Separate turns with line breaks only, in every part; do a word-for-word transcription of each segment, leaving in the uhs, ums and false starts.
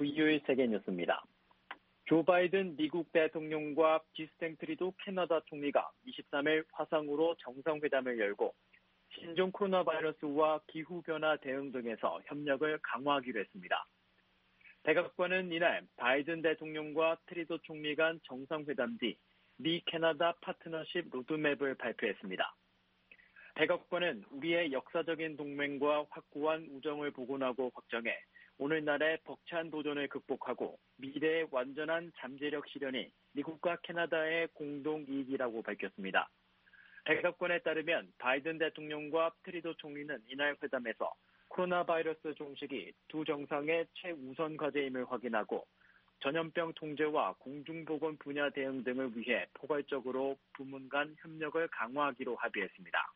브이오에이 세계뉴스입니다. 조 바이든 미국 대통령과 지스탱 트리도 캐나다 총리가 이십삼일 화상으로 정상회담을 열고 신종 코로나 바이러스와 기후변화 대응 등에서 협력을 강화하기로 했습니다. 백악관은 이날 바이든 대통령과 트리도 총리 간 정상회담 뒤 미 캐나다 파트너십 로드맵을 발표했습니다. 백악관은 우리의 역사적인 동맹과 확고한 우정을 복원하고 확정해 오늘날의 벅찬 도전을 극복하고 미래의 완전한 잠재력 실현이 미국과 캐나다의 공동 이익이라고 밝혔습니다. 백악관에 따르면 바이든 대통령과 트리도 총리는 이날 회담에서 코로나 바이러스 종식이 두 정상의 최우선 과제임을 확인하고 전염병 통제와 공중보건 분야 대응 등을 위해 포괄적으로 부문 간 협력을 강화하기로 합의했습니다.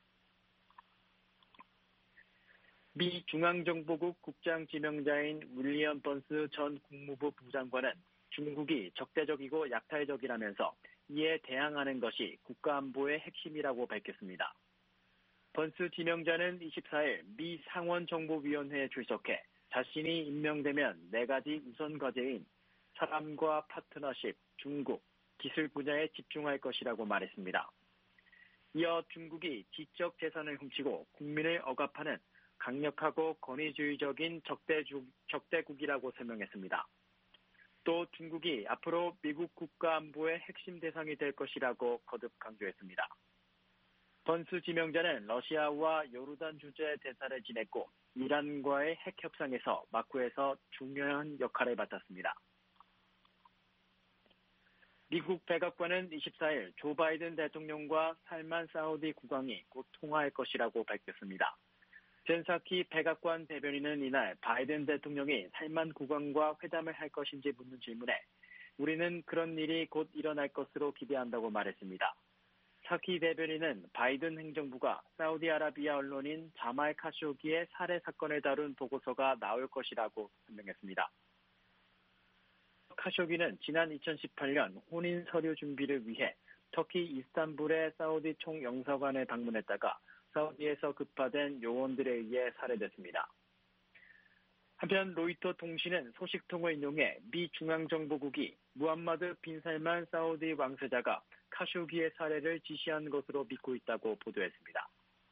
미 중앙정보국 국장 지명자인 윌리엄 번스 전 국무부 부장관은 중국이 적대적이고 약탈적이라면서 이에 대항하는 것이 국가안보의 핵심이라고 밝혔습니다. 번스 지명자는 이십사일 미 상원정보위원회에 출석해 자신이 임명되면 네 가지 우선 과제인 사람과 파트너십, 중국, 기술 분야에 집중할 것이라고 말했습니다. 이어 중국이 지적 재산을 훔치고 국민을 억압하는 강력하고 권위주의적인 적대주, 적대국이라고 설명했습니다. 또 중국이 앞으로 미국 국가안보의 핵심 대상이 될 것이라고 거듭 강조했습니다. 번스 지명자는 러시아와 요르단 주재 대사를 지냈고 이란과의 핵 협상에서 마쿠에서 중요한 역할을 맡았습니다. 미국 백악관은 이십사일 조 바이든 대통령과 살만 사우디 국왕이 곧 통화할 것이라고 밝혔습니다. 젠 사키 백악관 대변인은 이날 바이든 대통령이 살만 국왕과 회담을 할 것인지 묻는 질문에 우리는 그런 일이 곧 일어날 것으로 기대한다고 말했습니다. 사키 대변인은 바이든 행정부가 사우디아라비아 언론인 자말 카쇼기의 살해 사건을 다룬 보고서가 나올 것이라고 설명했습니다. 카쇼기는 지난 이천십팔년 혼인 서류 준비를 위해 터키 이스탄불의 사우디 총영사관을 방문했다가 사우디에서 급파된 요원들에 의해 살해됐습니다. 한편 로이터 통신은 소식통을 인용해 미 중앙정보국이 무함마드 빈 살만 사우디 왕세자가 카쇼기의 살해를 지시한 것으로 믿고 있다고 보도했습니다.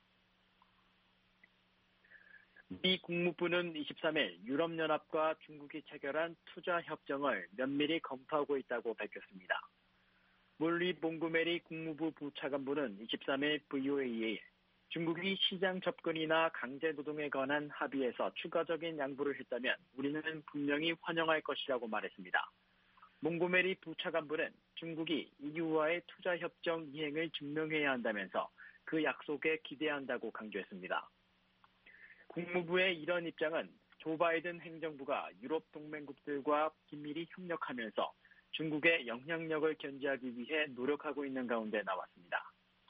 미 국무부는 이십삼일 유럽연합과 중국이 체결한 투자협정을 면밀히 검토하고 있다고 밝혔습니다. 몰리 몽고메리 국무부 부차관보는 이십삼일 브이오에이에 중국이 시장 접근이나 강제노동에 관한 합의에서 추가적인 양보를 했다면 우리는 분명히 환영할 것이라고 말했습니다. 몽고메리 부차관보는 중국이 이유와의 투자협정 이행을 증명해야 한다면서 그 약속에 기대한다고 강조했습니다. 국무부의 이런 입장은 조 바이든 행정부가 유럽 동맹국들과 긴밀히 협력하면서 중국의 영향력을 견제하기 위해 노력하고 있는 가운데 나왔습니다.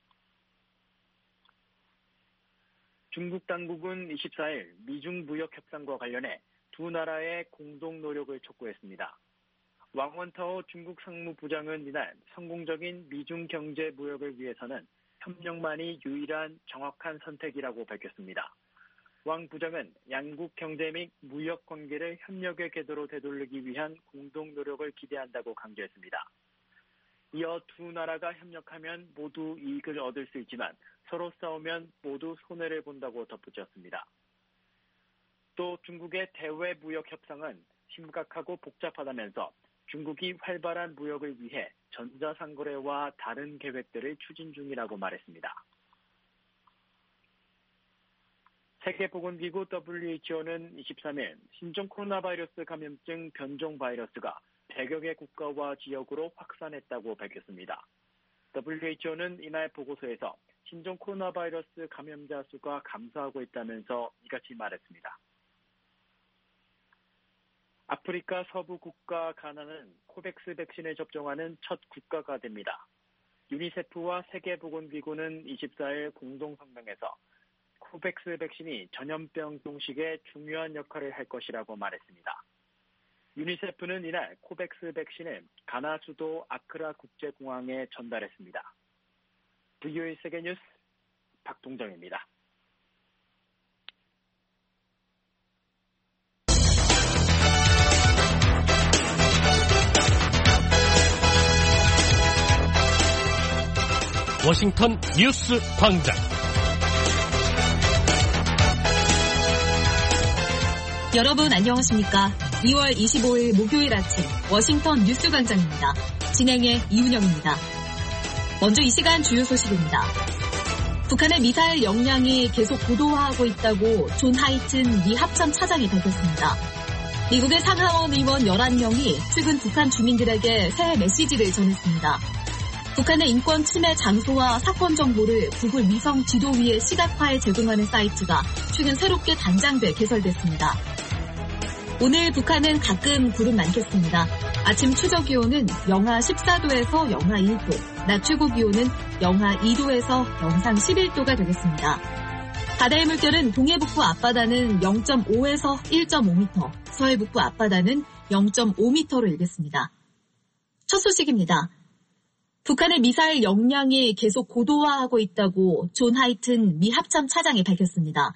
중국 당국은 이십사일 미중 무역 협상과 관련해 두 나라의 공동 노력을 촉구했습니다. 왕원타오 중국 상무부장은 이날 성공적인 미중 경제 무역을 위해서는 협력만이 유일한 정확한 선택이라고 밝혔습니다. 왕 부장은 양국 경제 및 무역 관계를 협력의 궤도로 되돌리기 위한 공동 노력을 기대한다고 강조했습니다. 이어 두 나라가 협력하면 모두 이익을 얻을 수 있지만 서로 싸우면 모두 손해를 본다고 덧붙였습니다. 또 중국의 대외 무역 협상은 심각하고 복잡하다면서 중국이 활발한 무역을 위해 전자상거래와 다른 계획들을 추진 중이라고 말했습니다. 세계보건기구 더블유에이치오는 이십삼일 신종 코로나 바이러스 감염증 변종 바이러스가 백여 개 국가와 지역으로 확산했다고 밝혔습니다. 더블유에이치오는 이날 보고서에서 신종 코로나 바이러스 감염자 수가 감소하고 있다면서 이같이 말했습니다. 아프리카 서부 국가 가나는 코백스 백신을 접종하는 첫 국가가 됩니다. 유니세프와 세계보건기구는 이십사일 공동성명에서 코백스 백신이 전염병 종식에 중요한 역할을 할 것이라고 말했습니다. 유니세프는 이날 코백스 백신을 가나 수도 아크라 국제공항에 전달했습니다. 브이오에이 세계뉴스 박동정입니다.
워싱턴 뉴스 광장.
여러분 안녕하십니까? 이월 이십오일 목요일 아침 워싱턴 뉴스 광장입니다. 진행의 이윤영입니다. 먼저 이 시간 주요 소식입니다. 북한의 미사일 역량이 계속 고도화하고 있다고 존 하이튼 미 합참 차장이 밝혔습니다. 미국의 상하원 의원 열한 명이 최근 북한 주민들에게 새해 메시지를 전했습니다. 북한의 인권 침해 장소와 사건 정보를 구글 위성 지도 위에 시각화해 제공하는 사이트가 최근 새롭게 단장돼 개설됐습니다. 오늘 북한은 가끔 구름 많겠습니다. 아침 최저 기온은 영하 십사도에서 영하 일도, 낮 최고 기온은 영하 이도에서 영상 십일도가 되겠습니다. 바다의 물결은 동해북부 앞바다는 영점오에서 일점오미터, 서해북부 앞바다는 영점오미터로 일겠습니다. 첫 소식입니다. 북한의 미사일 역량이 계속 고도화하고 있다고 존 하이튼 미 합참 차장이 밝혔습니다.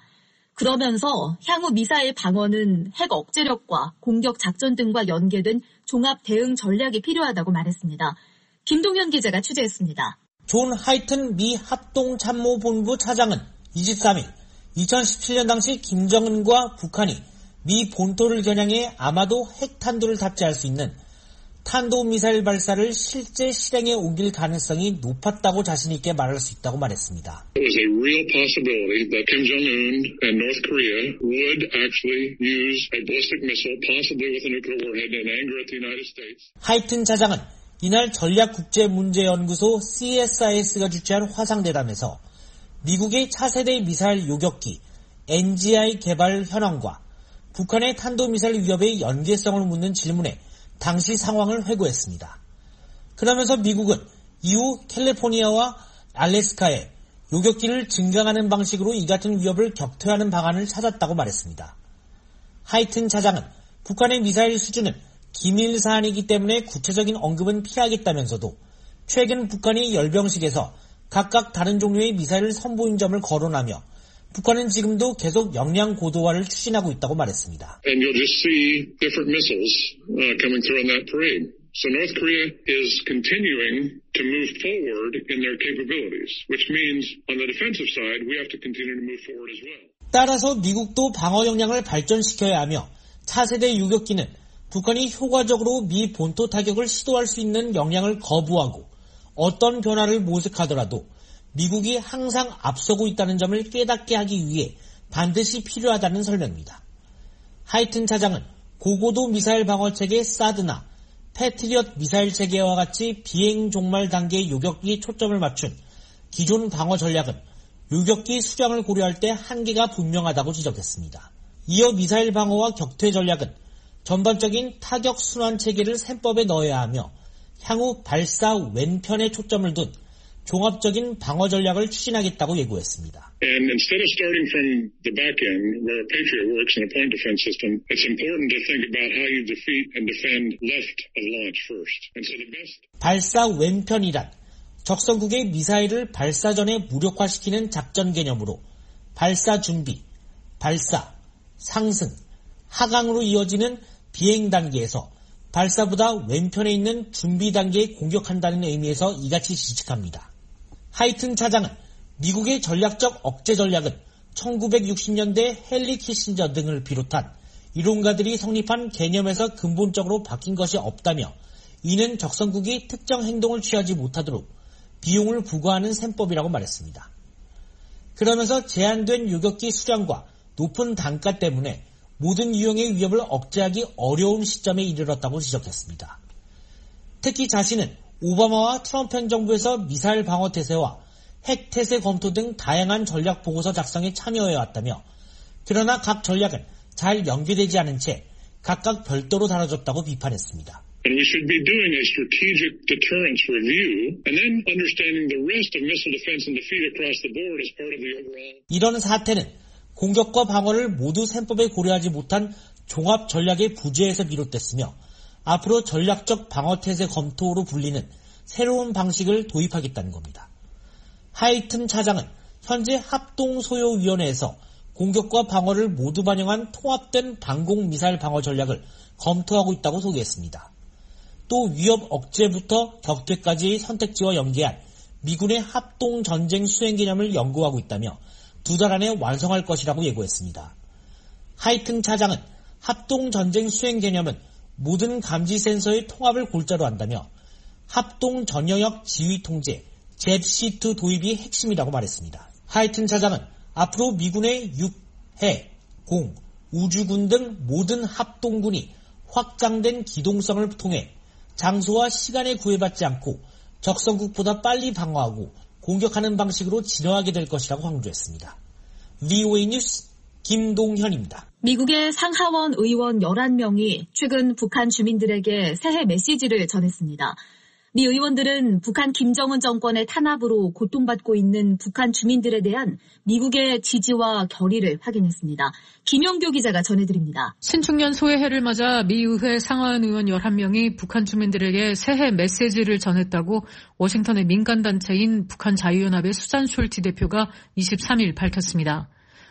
그러면서 향후 미사일 방어는 핵 억제력과 공격 작전 등과 연계된 종합 대응 전략이 필요하다고 말했습니다. 김동현 기자가 취재했습니다.
존 하이튼 미 합동참모본부 차장은 이십삼일 이천십칠년 당시 김정은과 북한이 미 본토를 겨냥해 아마도 핵탄두를 탑재할 수 있는 탄도미사일 발사를 실제 실행에 옮길 가능성이 높았다고 자신 있게 말할 수 있다고 말했습니다.
It was a real possibility that Kim Jong-un and North Korea would actually use a ballistic missile, possibly with a nuclear warhead, in anger at the United States.
하이튼 차장은 이날 전략국제문제연구소 씨에스아이에스가 주최한 화상대담에서 미국의 차세대 미사일 요격기 엔지아이 개발 현황과 북한의 탄도미사일 위협의 연계성을 묻는 질문에 당시 상황을 회고했습니다. 그러면서 미국은 이후 캘리포니아와 알래스카에 요격기를 증강하는 방식으로 이 같은 위협을 격퇴하는 방안을 찾았다고 말했습니다. 하이튼 차장은 북한의 미사일 수준은 기밀 사안이기 때문에 구체적인 언급은 피하겠다면서도 최근 북한이 열병식에서 각각 다른 종류의 미사일 선보인 점을 거론하며 북한은 지금도 계속 역량 고도화를 추진하고 있다고 말했습니다.
And you'll just see different missiles uh, coming through on that parade. So North Korea is continuing to move forward in their capabilities, which means on the defensive side, we have to continue to move forward as well.
따라서 미국도 방어 역량을 발전시켜야 하며 차세대 유격기는 북한이 효과적으로 미 본토 타격을 시도할 수 있는 역량을 거부하고 어떤 변화를 모색하더라도 미국이 항상 앞서고 있다는 점을 깨닫게 하기 위해 반드시 필요하다는 설명입니다. 하이튼 차장은 고고도 미사일 방어체계 사드나 패트리엇 미사일 체계와 같이 비행 종말 단계의 요격기에 초점을 맞춘 기존 방어 전략은 요격기 수량을 고려할 때 한계가 분명하다고 지적했습니다. 이어 미사일 방어와 격퇴 전략은 전반적인 타격 순환 체계를 셈법에 넣어야 하며 향후 발사 왼편에 초점을 둔 종합적인 방어 전략을 추진하겠다고 예고했습니다.
And instead of starting from the back end where a Patriot works in a point defense system, it's important to think about how you defeat and defend left of launch first. And so the best
발사 왼편이란 적성국의 미사일을 발사 전에 무력화시키는 작전 개념으로 발사 준비, 발사, 상승, 하강으로 이어지는 비행 단계에서 발사보다 왼편에 있는 준비 단계에 공격한다는 의미에서 이같이 지적합니다. 하이튼 차장은 미국의 전략적 억제 전략은 천구백육십년대 헨리 키신저 등을 비롯한 이론가들이 성립한 개념에서 근본적으로 바뀐 것이 없다며 이는 적성국이 특정 행동을 취하지 못하도록 비용을 부과하는 셈법이라고 말했습니다. 그러면서 제한된 요격기 수량과 높은 단가 때문에 모든 유형의 위협을 억제하기 어려운 시점에 이르렀다고 지적했습니다. 특히 자신은 오바마와 트럼프 행정부에서 미사일 방어 태세와 핵 태세 검토 등 다양한 전략 보고서 작성에 참여해왔다며 그러나 각 전략은 잘 연계되지 않은 채 각각 별도로 다뤄졌다고 비판했습니다.
And we should be doing a strategic deterrence review and then understanding the rest of missile defense and defeat across the board as part of the overall.
이런 사태는 공격과 방어를 모두 셈법에 고려하지 못한 종합 전략의 부재에서 비롯됐으며 앞으로 전략적 방어태세 검토로 불리는 새로운 방식을 도입하겠다는 겁니다. 하이튼 차장은 현재 합동소요위원회에서 공격과 방어를 모두 반영한 통합된 방공미사일 방어 전략을 검토하고 있다고 소개했습니다. 또 위협 억제부터 격퇴까지의 선택지와 연계한 미군의 합동전쟁 수행 개념을 연구하고 있다며 두 달 안에 완성할 것이라고 예고했습니다. 하이튼 차장은 합동전쟁 수행 개념은 모든 감지 센서의 통합을 골자로 한다며 합동 전영역 지휘 통제 제드씨 투 도입이 핵심이라고 말했습니다. 하이튼 차장은 앞으로 미군의 육, 해, 공, 우주군 등 모든 합동군이 확장된 기동성을 통해 장소와 시간에 구애받지 않고 적성국보다 빨리 방어하고 공격하는 방식으로 진화하게 될 것이라고 강조했습니다. 브이오에이 뉴스 김동현입니다.
미국의 상하원 의원 열한 명이 최근 북한 주민들에게 새해 메시지를 전했습니다. 미 의원들은 북한 김정은 정권의 탄압으로 고통받고 있는 북한 주민들에 대한 미국의 지지와 결의를 확인했습니다. 김영교 기자가 전해드립니다.
신축년 소해해를 맞아 미 의회 상하원 의원 열한 명이 북한 주민들에게 새해 메시지를 전했다고 워싱턴의 민간단체인 북한 자유연합의 수잔 숄티 대표가 이십삼 일 밝혔습니다.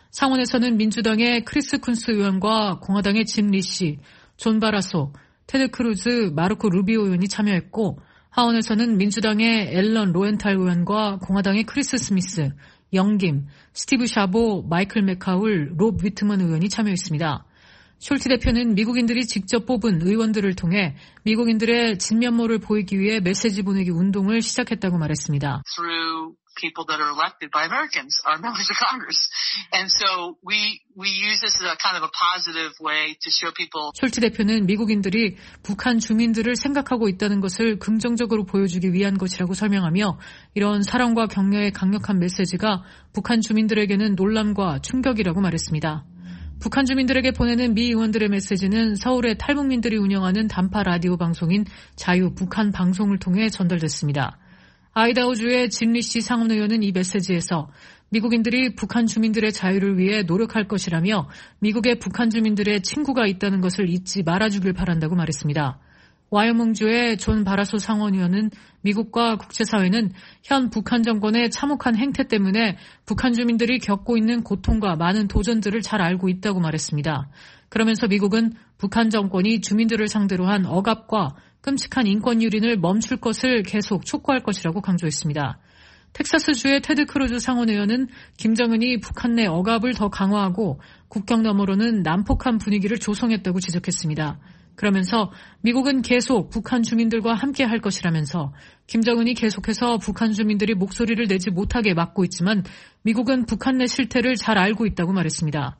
상원에서는 민주당의 크리스 쿤스 의원과 공화당의 짐 리시, 존 바라소, 테드 크루즈, 마르코 루비오 의원이 참여했고 하원에서는 민주당의 앨런 로엔탈 의원과 공화당의 크리스 스미스, 영김, 스티브 샤보, 마이클 맥카울, 롭 위트먼 의원이 참여했습니다. 숄티 대표는 미국인들이 직접 뽑은 의원들을 통해 미국인들의 진면모를 보이기 위해 메시지 보내기 운동을 시작했다고 말했습니다.
Through people that are elected by Americans, our members of Congress. And so we we use this as a kind of a positive way to show people.
숄티 대표는 미국인들이 북한 주민들을 생각하고 있다는 것을 긍정적으로 보여주기 위한 것이라고 설명하며 이런 사랑과 격려의 강력한 메시지가 북한 주민들에게는 놀람과 충격이라고 말했습니다. 북한 주민들에게 보내는 미 의원들의 메시지는 서울의 탈북민들이 운영하는 단파 라디오 방송인 자유 북한 방송을 통해 전달됐습니다. 아이다호주의 짐 리시 상원 의원은 이 메시지에서 미국인들이 북한 주민들의 자유를 위해 노력할 것이라며 미국의 북한 주민들의 친구가 있다는 것을 잊지 말아주길 바란다고 말했습니다. 와이오밍주의 존 바라소 상원 의원은 미국과 국제사회는 현 북한 정권의 참혹한 행태 때문에 북한 주민들이 겪고 있는 고통과 많은 도전들을 잘 알고 있다고 말했습니다. 그러면서 미국은 북한 정권이 주민들을 상대로 한 억압과 끔찍한 인권 유린을 멈출 것을 계속 촉구할 것이라고 강조했습니다. 텍사스주의 테드 크루즈 상원 의원은 김정은이 북한 내 억압을 더 강화하고 국경 너머로는 난폭한 분위기를 조성했다고 지적했습니다. 그러면서 미국은 계속 북한 주민들과 함께 할 것이라면서 김정은이 계속해서 북한 주민들이 목소리를 내지 못하게 막고 있지만 미국은 북한 내 실태를 잘 알고 있다고 말했습니다.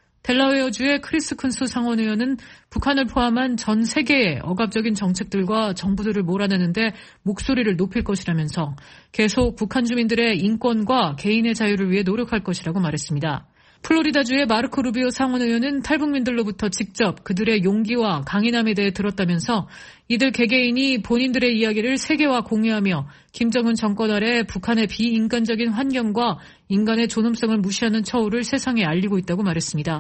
델라웨어주의 크리스 쿤스 상원 의원은 북한을 포함한 전 세계의 억압적인 정책들과 정부들을 몰아내는데 목소리를 높일 것이라면서 계속 북한 주민들의 인권과 개인의 자유를 위해 노력할 것이라고 말했습니다. 플로리다주의 마르코 루비오 상원 의원은 탈북민들로부터 직접 그들의 용기와 강인함에 대해 들었다면서 이들 개개인이 본인들의 이야기를 세계와 공유하며 김정은 정권 아래 북한의 비인간적인 환경과 인간의 존엄성을 무시하는 처우를 세상에 알리고 있다고 말했습니다.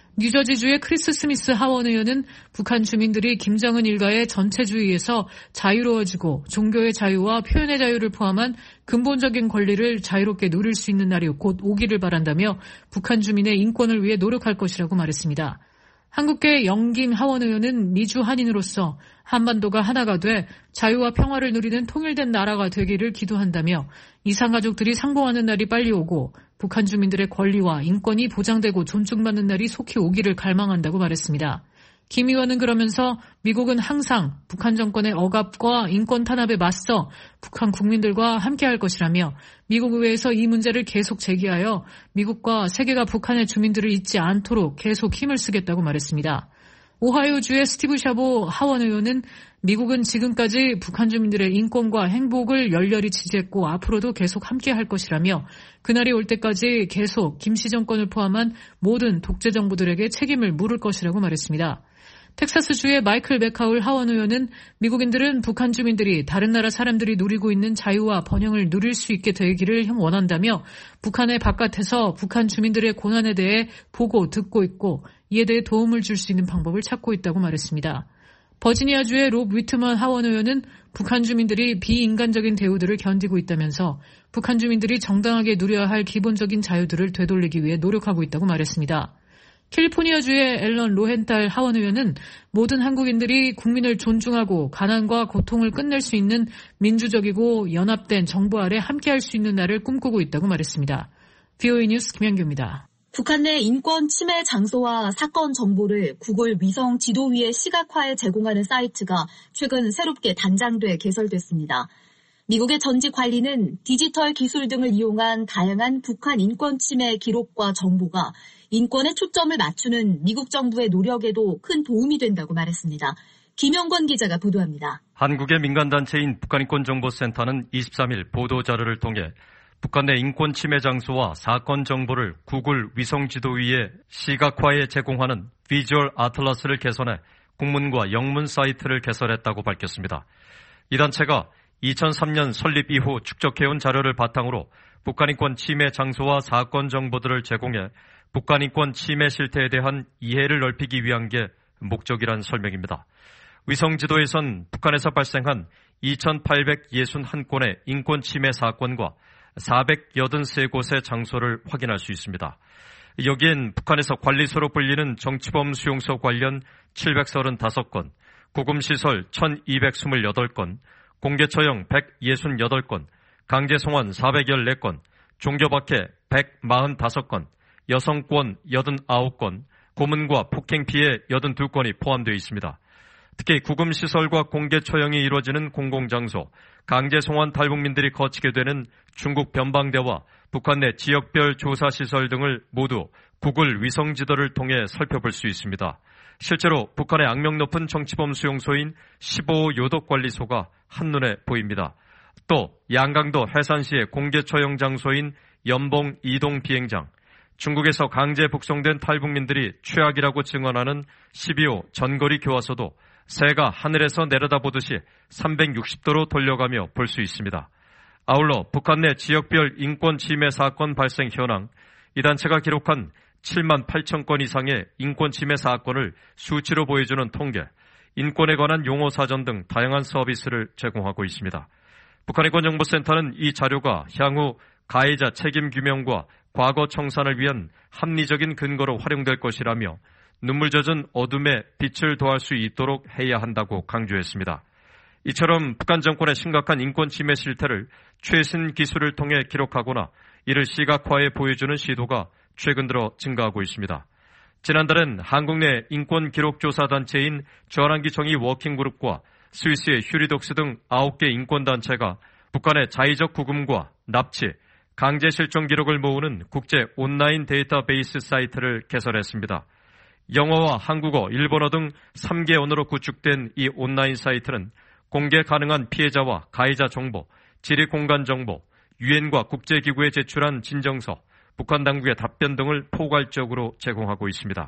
뉴저지주의 크리스 스미스 하원 의원은 북한 주민들이 김정은 일가의 전체주의에서 자유로워지고 종교의 자유와 표현의 자유를 포함한 근본적인 권리를 자유롭게 누릴 수 있는 날이 곧 오기를 바란다며 북한 주민의 인권을 위해 노력할 것이라고 말했습니다. 한국계 영김 하원 의원은 미주 한인으로서 한반도가 하나가 돼 자유와 평화를 누리는 통일된 나라가 되기를 기도한다며 이산가족들이 상봉하는 날이 빨리 오고 북한 주민들의 권리와 인권이 보장되고 존중받는 날이 속히 오기를 갈망한다고 말했습니다. 김 의원은 그러면서 미국은 항상 북한 정권의 억압과 인권 탄압에 맞서 북한 국민들과 함께할 것이라며 미국 의회에서 이 문제를 계속 제기하여 미국과 세계가 북한의 주민들을 잊지 않도록 계속 힘을 쓰겠다고 말했습니다. 오하이오주의 스티브 샤보 하원 의원은 미국은 지금까지 북한 주민들의 인권과 행복을 열렬히 지지했고 앞으로도 계속 함께할 것이라며 그날이 올 때까지 계속 김씨 정권을 포함한 모든 독재 정부들에게 책임을 물을 것이라고 말했습니다. 텍사스주의 마이클 맥카울 하원 의원은 미국인들은 북한 주민들이 다른 나라 사람들이 누리고 있는 자유와 번영을 누릴 수 있게 되기를 원한다며 북한의 바깥에서 북한 주민들의 고난에 대해 보고 듣고 있고 이에 대해 도움을 줄 수 있는 방법을 찾고 있다고 말했습니다. 버지니아주의 롭 위트먼 하원 의원은 북한 주민들이 비인간적인 대우들을 견디고 있다면서 북한 주민들이 정당하게 누려야 할 기본적인 자유들을 되돌리기 위해 노력하고 있다고 말했습니다. 캘리포니아주의 앨런 로헨탈 하원 의원은 모든 한국인들이 국민을 존중하고 가난과 고통을 끝낼 수 있는 민주적이고 연합된 정부 아래 함께할 수 있는 날을 꿈꾸고 있다고 말했습니다. 브이오에이 뉴스 김현규입니다.
북한 내 인권 침해 장소와 사건 정보를 구글 위성 지도 위에 시각화해 제공하는 사이트가 최근 새롭게 단장돼 개설됐습니다. 미국의 전직 관리는 디지털 기술 등을 이용한 다양한 북한 인권 침해 기록과 정보가 인권에 초점을 맞추는 미국 정부의 노력에도 큰 도움이 된다고 말했습니다. 김영권 기자가 보도합니다.
한국의 민간단체인 북한인권정보센터는 이십삼일 보도자료를 통해 북한 내 인권 침해 장소와 사건 정보를 구글 위성지도 위에 시각화해 제공하는 비주얼 아틀라스를 개선해 국문과 영문 사이트를 개설했다고 밝혔습니다. 이 단체가 이천삼년 설립 이후 축적해온 자료를 바탕으로 북한 인권 침해 장소와 사건 정보들을 제공해 북한 인권 침해 실태에 대한 이해를 넓히기 위한 게 목적이란 설명입니다. 위성지도에선 북한에서 발생한 이천팔백육십일 건의 인권 침해 사건과 사백팔십삼 곳의 장소를 확인할 수 있습니다. 여기엔 북한에서 관리소로 불리는 정치범 수용소 관련 칠백삼십오 건, 구금시설 천이백이십팔 건, 공개처형 백육십팔 건, 강제송환 사백십사 건, 종교박해 백사십오 건, 여성권 팔십구 건, 고문과 폭행 피해 팔십이 건이 포함되어 있습니다. 특히 구금시설과 공개처형이 이루어지는 공공장소, 강제송환 탈북민들이 거치게 되는 중국 변방대와 북한 내 지역별 조사시설 등을 모두 구글 위성지도를 통해 살펴볼 수 있습니다. 실제로 북한의 악명 높은 정치범 수용소인 십오 요독관리소가 한눈에 보입니다. 또 양강도 해산시의 공개처형 장소인 연봉 이동 비행장, 중국에서 강제 북송된 탈북민들이 최악이라고 증언하는 십이호 전거리 교화소도 새가 하늘에서 내려다보듯이 삼백육십 도로 돌려가며 볼 수 있습니다. 아울러 북한 내 지역별 인권 침해 사건 발생 현황, 이 단체가 기록한 칠만 팔천 건 이상의 인권 침해 사건을 수치로 보여주는 통계, 인권에 관한 용어 사전 등 다양한 서비스를 제공하고 있습니다. 북한인권정보센터는 이 자료가 향후 가해자 책임 규명과 과거 청산을 위한 합리적인 근거로 활용될 것이라며 눈물 젖은 어둠에 빛을 더할 수 있도록 해야 한다고 강조했습니다. 이처럼 북한 정권의 심각한 인권 침해 실태를 최신 기술을 통해 기록하거나 이를 시각화해 보여주는 시도가 최근 들어 증가하고 있습니다. 지난달엔 한국 내 인권 기록 조사 단체인 저랑기 정의 워킹그룹과 스위스의 휴리독스 등 아홉 개 인권단체가 북한의 자의적 구금과 납치, 강제 실종 기록을 모으는 국제 온라인 데이터베이스 사이트를 개설했습니다. 영어와 한국어, 일본어 등 세 개 언어로 구축된 이 온라인 사이트는 공개 가능한 피해자와 가해자 정보, 지리 공간 정보, 유엔과 국제기구에 제출한 진정서, 북한 당국의 답변 등을 포괄적으로 제공하고 있습니다.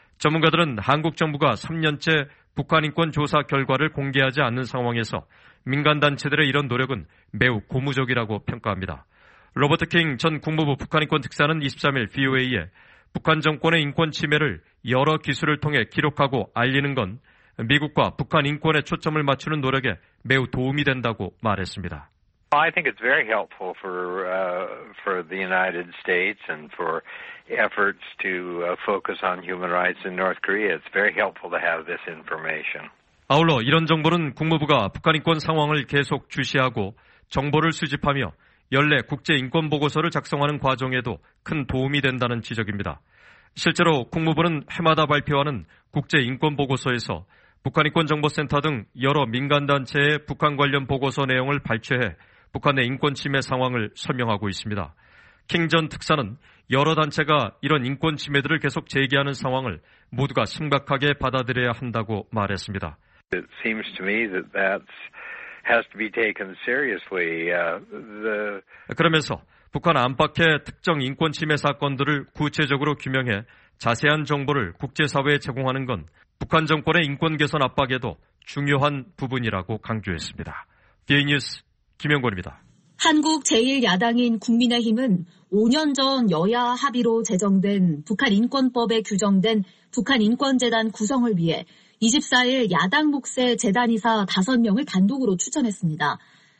전문가들은 한국 정부가 삼 년째 북한 인권 조사 결과를 공개하지 않는 상황에서 민간단체들의 이런 노력은 매우 고무적이라고 평가합니다. 로버트 킹 전 국무부 북한인권 특사는 이십삼일 브이오에이에 북한 정권의 인권 침해를 여러 기술을 통해 기록하고 알리는 건 미국과 북한 인권에 초점을 맞추는 노력에 매우 도움이 된다고 말했습니다.
I think it's very helpful for uh, for the United States and for efforts to uh, focus on human rights in North Korea. It's very helpful to have this information.
아울러 이런 정보는 국무부가 북한 인권 상황을 계속 주시하고 정보를 수집하며 연례 국제 인권 보고서를 작성하는 과정에도 큰 도움이 된다는 지적입니다. 실제로 국무부는 해마다 발표하는 국제 인권 보고서에서 북한인권정보센터 등 여러 민간단체의 북한 관련 보고서 내용을 발췌해 북한 내 인권 침해 상황을 설명하고 있습니다. 킹 전 특사는 여러 단체가 이런 인권 침해들을 계속 제기하는 상황을 모두가 심각하게 받아들여야 한다고 말했습니다.
It seems to me that that has to be taken seriously. Uh, the...
그러면서 북한 안팎의 특정 인권 침해 사건들을 구체적으로 규명해 자세한 정보를 국제사회에 제공하는 건 북한 정권의 인권 개선 압박에도 중요한 부분이라고 강조했습니다. 브이오에이 뉴스 김영권입니다.
한국 제일 야당인 국민의힘은 오 년 전 여야 합의로 제정된 북한 인권법에 규정된 북한 인권재단 구성을 위해 이십사일 야당 몫의 재단이사 다섯 명을 단독으로 추천했습니다.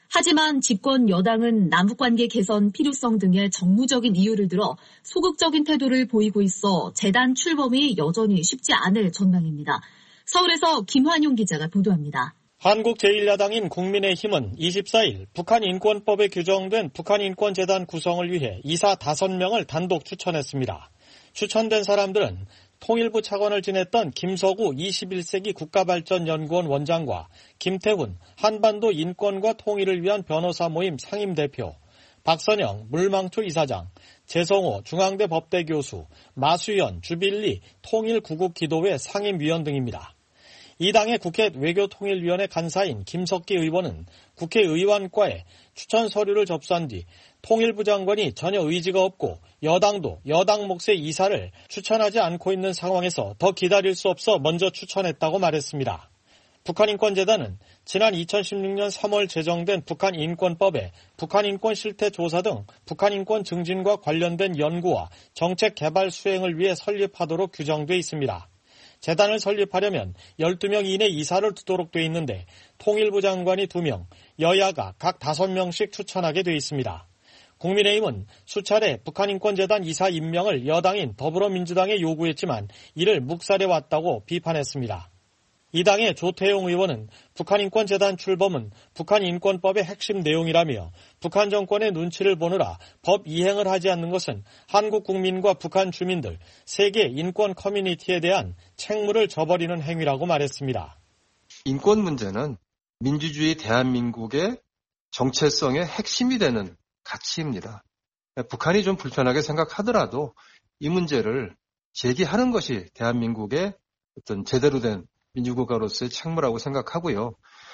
하지만 집권 여당은 남북관계 개선 필요성 등의 정무적인 이유를 들어 소극적인 태도를 보이고 있어 재단 출범이 여전히 쉽지 않을 전망입니다. 서울에서 김환용 기자가 보도합니다.
한국 제일 야당인 국민의힘은 이십사일 북한 인권법에 규정된 북한인권재단 구성을 위해 이사 다섯 명을 단독 추천했습니다. 추천된 사람들은 통일부 차관을 지냈던 김서구 이십일 세기 국가발전연구원 원장과 김태훈 한반도 인권과 통일을 위한 변호사 모임 상임대표, 박선영 물망초 이사장, 재성호 중앙대 법대 교수, 마수연 주빌리 통일구국기도회 상임위원 등입니다. 이 당의 국회 외교통일위원회 간사인 김석기 의원은 국회의원과에 추천 서류를 접수한 뒤 통일부 장관이 전혀 의지가 없고 여당도 여당 몫의 이사를 추천하지 않고 있는 상황에서 더 기다릴 수 없어 먼저 추천했다고 말했습니다. 북한인권재단은 지난 이천십육년 삼월 제정된 북한인권법에 북한인권 실태조사 등 북한인권 증진과 관련된 연구와 정책 개발 수행을 위해 설립하도록 규정돼 있습니다. 재단을 설립하려면 열두 명 이내 이사를 두도록 돼 있는데 통일부 장관이 두 명, 여야가 각 다섯 명씩 추천하게 돼 있습니다. 국민의힘은 수차례 북한인권재단 이사 임명을 여당인 더불어민주당에 요구했지만 이를 묵살해왔다고 비판했습니다. 이 당의 조태용 의원은 북한인권재단 출범은 북한인권법의 핵심 내용이라며 북한 정권의 눈치를 보느라 법 이행을 하지 않는 것은 한국 국민과 북한 주민들, 세계 인권 커뮤니티에 대한 책무를 저버리는 행위라고 말했습니다.
인권 문제는 민주주의 대한민국의 정체성의 핵심이 되는 가치입니다. 북한이 좀 불편하게 생각하더라도 이 문제를 제기하는 것이 대한민국의 어떤 제대로 된 민주국가로서의 책무라고 생각하고요.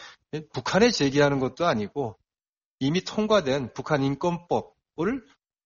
북한에 제기하는 것도 아니고 이미 통과된 북한 인권법을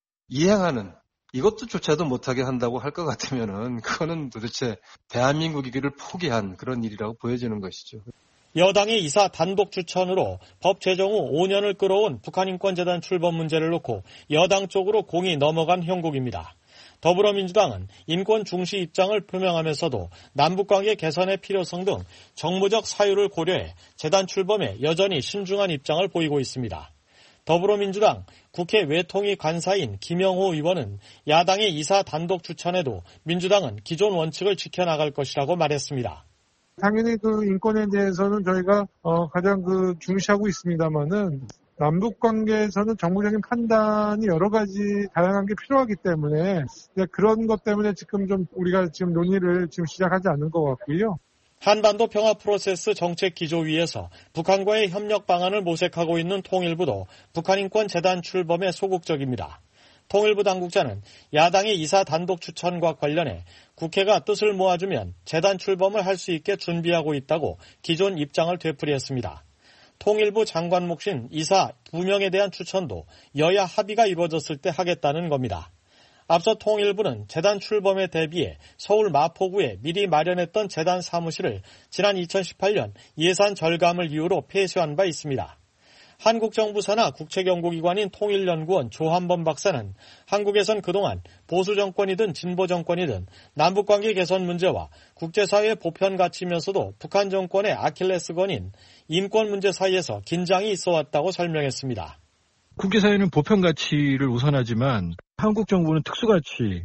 이행하는 이것도 조차도 못하게 한다고 할 것 같으면은 그거는 도대체 대한민국이기를 포기한 그런 일이라고 보여지는 것이죠.
여당의 이사 단독 추천으로 법 제정 후 오 년을 끌어온 북한인권재단 출범 문제를 놓고 여당 쪽으로 공이 넘어간 형국입니다. 더불어민주당은 인권 중시 입장을 표명하면서도 남북관계 개선의 필요성 등 정무적 사유를 고려해 재단 출범에 여전히 신중한 입장을 보이고 있습니다. 더불어민주당 국회 외통위 간사인 김영호 의원은 야당의 이사 단독 추천에도 민주당은 기존 원칙을 지켜나갈 것이라고 말했습니다.
당연히 그 인권에 대해서는 저희가 어 가장 그 중시하고 있습니다만은 남북 관계에서는 정무적인 판단이 여러 가지 다양한 게 필요하기 때문에 그런 것 때문에 지금 좀 우리가 지금 논의를 지금 시작하지 않은 것 같고요.
한반도 평화 프로세스 정책 기조위에서 북한과의 협력 방안을 모색하고 있는 통일부도 북한인권재단 출범에 소극적입니다. 통일부 당국자는 야당의 이사 단독 추천과 관련해 국회가 뜻을 모아주면 재단 출범을 할 수 있게 준비하고 있다고 기존 입장을 되풀이했습니다. 통일부 장관 몫인 이사 두 명에 대한 추천도 여야 합의가 이루어졌을 때 하겠다는 겁니다. 앞서 통일부는 재단 출범에 대비해 서울 마포구에 미리 마련했던 재단 사무실을 지난 이천십팔년 예산 절감을 이유로 폐쇄한 바 있습니다. 한국 정부 산하 국책연구기관인 통일연구원 조한범 박사는 한국에선 그동안 보수 정권이든 진보 정권이든 남북관계 개선 문제와 국제사회의 보편 가치면서도 북한 정권의 아킬레스건인 인권 문제 사이에서 긴장이 있어 왔다고 설명했습니다.
국제사회는 보편 가치를 우선하지만 한국 정부는 특수가치,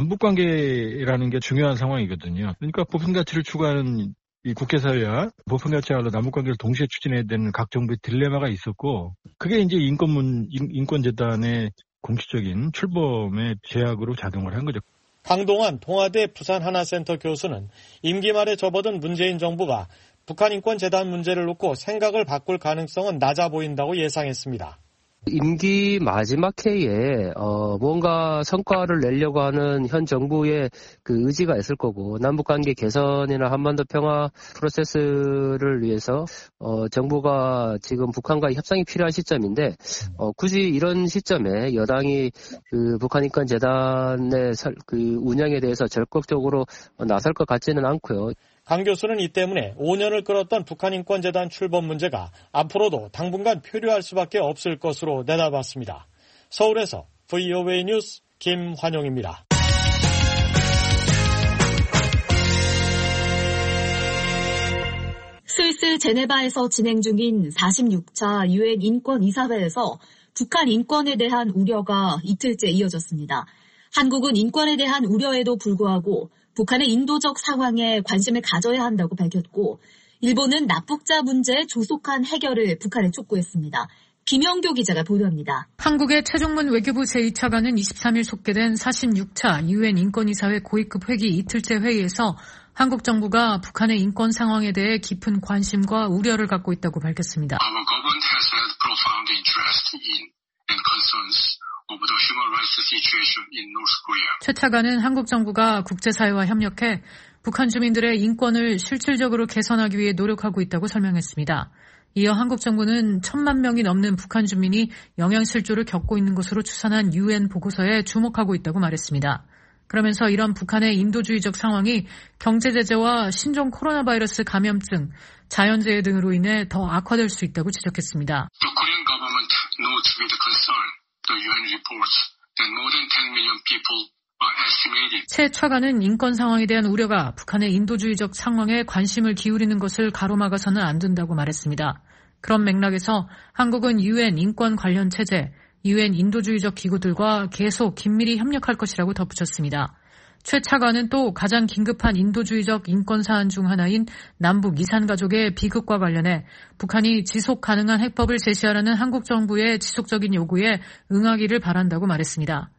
남북관계라는 게 중요한 상황이거든요. 그러니까 보편 가치를 추구하는 이 국제사회와 보편가치와 남북관계를 동시에 추진해야 되는 각 정부의 딜레마가 있었고, 그게 이제 인권문, 인권재단의 공식적인 출범의 제약으로 작용을 한 거죠.
강동환 동아대 부산하나센터 교수는 임기 말에 접어든 문재인 정부가 북한인권재단 문제를 놓고 생각을 바꿀 가능성은 낮아 보인다고 예상했습니다.
임기 마지막 해에 어 뭔가 성과를 내려고 하는 현 정부의 그 의지가 있을 거고, 남북관계 개선이나 한반도 평화 프로세스를 위해서 어 정부가 지금 북한과 협상이 필요한 시점인데 어 굳이 이런 시점에 여당이 그 북한인권재단의 그 운영에 대해서 적극적으로 나설 것 같지는 않고요.
강 교수는 이 때문에 오 년을 끌었던 북한인권재단 출범 문제가 앞으로도 당분간 표류할 수밖에 없을 것으로 내다봤습니다. 서울에서 브이오에이 뉴스 김환용입니다.
스위스 스위스 제네바에서 진행 중인 사십육 차 유엔 인권이사회에서 북한 인권에 대한 우려가 이틀째 이어졌습니다. 한국은 인권에 대한 우려에도 불구하고 북한의 인도적 상황에 관심을 가져야 한다고 밝혔고, 일본은 납북자 문제의 조속한 해결을 북한에 촉구했습니다. 김영교 기자가 보도합니다.
한국의 최종문 외교부 제이 차관은 이십삼 일 속개된 사십육 차 유엔 인권이사회 고위급 회기 이틀째 회의에서 한국 정부가 북한의 인권 상황에 대해 깊은 관심과 우려를 갖고 있다고 밝혔습니다.
Our government has had profound interest in and concerns of the human rights situation in North Korea.
최 차관은 한국 정부가 국제사회와 협력해 북한 주민들의 인권을 실질적으로 개선하기 위해 노력하고 있다고 설명했습니다. 이어 한국 정부는 천만 명이 넘는 북한 주민이 영양실조를 겪고 있는 것으로 추산한 유엔 보고서에 주목하고 있다고 말했습니다. 그러면서 이런 북한의 인도주의적 상황이 경제제재와 신종 코로나 바이러스 감염증, 자연재해 등으로 인해 더 악화될 수 있다고 지적했습니다.
The Korean government notes with concern the 유엔 reports that more than ten million people are estimated.
최 차관은 인권 상황에 대한 우려가 북한의 인도주의적 상황에 관심을 기울이는 것을 가로막아서는 안 된다고 말했습니다. 그런 맥락에서 한국은 유엔 인권 관련 체제, 유엔 인도주의적 기구들과 계속 긴밀히 협력할 것이라고 덧붙였습니다. 최 차관은 또 가장 긴급한 인도주의적 인권 사안 중 하나인 남북 이산 가족의 비극과 관련해 북한이 지속 가능한 해법을 제시하라는 한국 정부의 지속적인 요구에 응하기를 바란다고 말했습니다.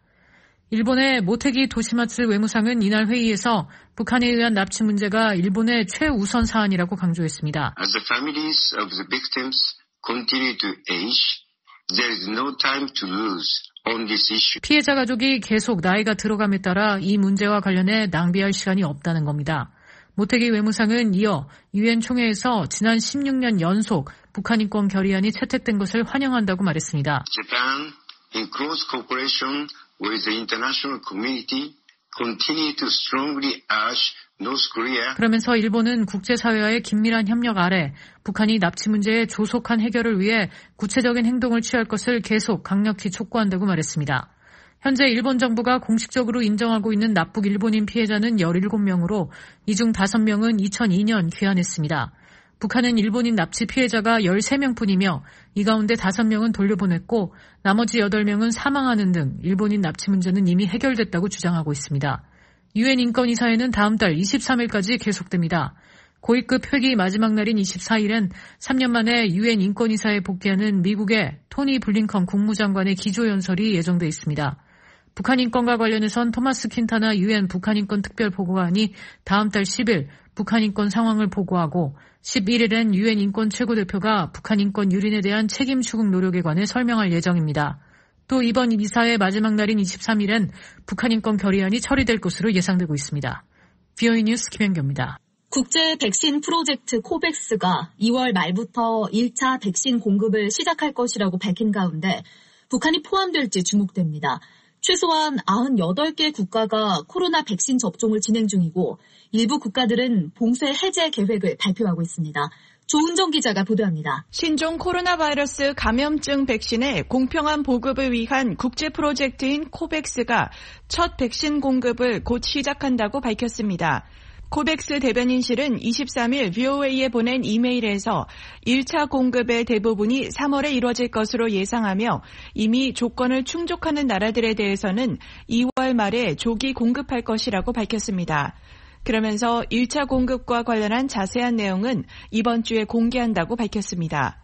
일본의 모테기 도시마츠 외무상은 이날 회의에서 북한에 의한 납치 문제가 일본의 최우선 사안이라고 강조했습니다.
As the families of the victims continue to age, there is no time to lose on this issue.
피해자 가족이 계속 나이가 들어감에 따라 이 문제와 관련해 낭비할 시간이 없다는 겁니다. 모테기 외무상은 이어 유엔 총회에서 지난 십육 년 연속 북한 인권 결의안이 채택된 것을 환영한다고 말했습니다.
Japan, in close cooperation with the international community, continue to strongly urge North Korea.
그러면서 일본은 국제사회와의 긴밀한 협력 아래 북한이 납치 문제의 조속한 해결을 위해 구체적인 행동을 취할 것을 계속 강력히 촉구한다고 말했습니다. 현재 일본 정부가 공식적으로 인정하고 있는 납북 일본인 피해자는 열일곱 명으로 이 중 다섯 명은 이천이 년 귀환했습니다. 북한은 일본인 납치 피해자가 열세 명뿐이며 이 가운데 다섯 명은 돌려보냈고 나머지 여덟 명은 사망하는 등 일본인 납치 문제는 이미 해결됐다고 주장하고 있습니다. 유엔 인권이사회는 다음 달 이십삼 일까지 계속됩니다. 고위급 회기 마지막 날인 이십사 일엔 삼 년 만에 유엔 인권이사회에 복귀하는 미국의 토니 블링컨 국무장관의 기조연설이 예정돼 있습니다. 북한 인권과 관련해선 토마스 킨타나 유엔 북한 인권 특별보고관이 다음 달 십 일 북한 인권 상황을 보고하고 십일 일엔 유엔 인권 최고대표가 북한 인권 유린에 대한 책임 추궁 노력에 관해 설명할 예정입니다. 또 이번 이사회 마지막 날인 이십삼 일엔 북한 인권 결의안이 처리될 것으로 예상되고 있습니다. 비오이 뉴스 김현교입니다.
국제 백신 프로젝트 코백스가 이월 말부터 일 차 백신 공급을 시작할 것이라고 밝힌 가운데 북한이 포함될지 주목됩니다. 최소한 구십팔 개 국가가 코로나 백신 접종을 진행 중이고 일부 국가들은 봉쇄 해제 계획을 발표하고 있습니다. 조은정 기자가 보도합니다.
신종 코로나 바이러스 감염증 백신의 공평한 보급을 위한 국제 프로젝트인 코백스가 첫 백신 공급을 곧 시작한다고 밝혔습니다. 코백스 대변인실은 이십삼 일 브이오에이에 보낸 이메일에서 일 차 공급의 대부분이 삼월에 이뤄질 것으로 예상하며 이미 조건을 충족하는 나라들에 대해서는 이월 말에 조기 공급할 것이라고 밝혔습니다. 그러면서 일 차 공급과 관련한 자세한 내용은 이번 주에 공개한다고 밝혔습니다.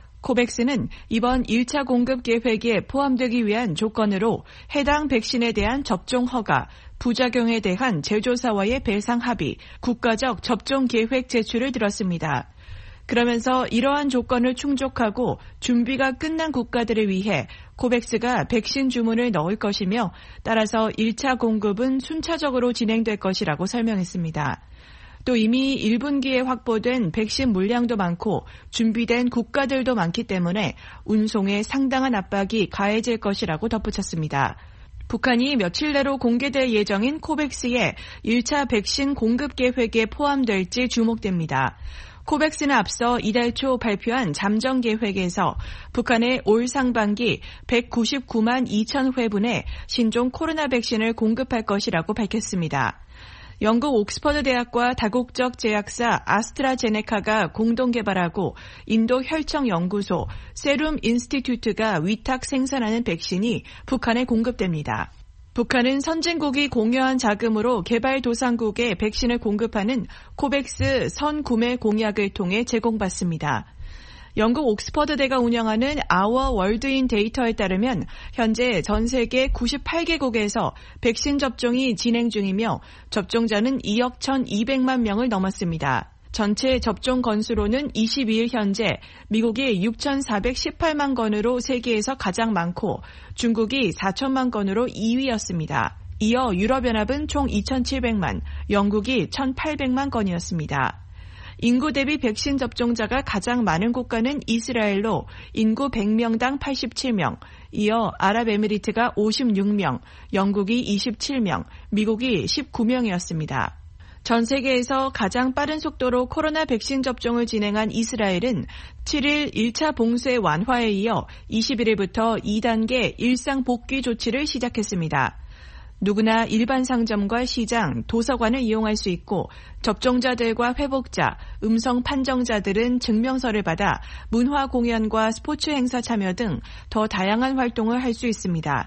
코백스는 이번 일 차 공급 계획에 포함되기 위한 조건으로 해당 백신에 대한 접종 허가, 부작용에 대한 제조사와의 배상 합의, 국가적 접종 계획 제출을 들었습니다. 그러면서 이러한 조건을 충족하고 준비가 끝난 국가들을 위해 코백스가 백신 주문을 넣을 것이며 따라서 일 차 공급은 순차적으로 진행될 것이라고 설명했습니다. 또 이미 일 분기에 확보된 백신 물량도 많고 준비된 국가들도 많기 때문에 운송에 상당한 압박이 가해질 것이라고 덧붙였습니다. 북한이 며칠 내로 공개될 예정인 코백스의 일 차 백신 공급 계획에 포함될지 주목됩니다. 코백스는 앞서 이달 초 발표한 잠정 계획에서 북한에 올 상반기 백구십구만 이천 회분의 신종 코로나 백신을 공급할 것이라고 밝혔습니다. 영국 옥스퍼드 대학과 다국적 제약사 아스트라제네카가 공동 개발하고 인도 혈청연구소 세룸 인스티튜트가 위탁 생산하는 백신이 북한에 공급됩니다. 북한은 선진국이 공여한 자금으로 개발도상국에 백신을 공급하는 코백스 선구매 공약을 통해 제공받습니다. 영국 옥스퍼드대가 운영하는 아워 월드인 데이터에 따르면 현재 전 세계 구십팔 개국에서 백신 접종이 진행 중이며 접종자는 이억 천이백만 명을 넘었습니다. 전체 접종 건수로는 이십이 일 현재 미국이 육천사백십팔만 건으로 세계에서 가장 많고 중국이 사천만 건으로 이 위였습니다. 이어 유럽연합은 총 이천칠백만, 영국이 천팔백만 건이었습니다. 인구 대비 백신 접종자가 가장 많은 국가는 이스라엘로 인구 백 명당 팔십칠 명, 이어 아랍에미리트가 오십육 명, 영국이 이십칠 명, 미국이 십구 명이었습니다. 전 세계에서 가장 빠른 속도로 코로나 백신 접종을 진행한 이스라엘은 칠 일 일 차 봉쇄 완화에 이어 이십일 일부터 이 단계 일상 복귀 조치를 시작했습니다. 누구나 일반 상점과 시장, 도서관을 이용할 수 있고 접종자들과 회복자, 음성 판정자들은 증명서를 받아 문화 공연과 스포츠 행사 참여 등 더 다양한 활동을 할 수 있습니다.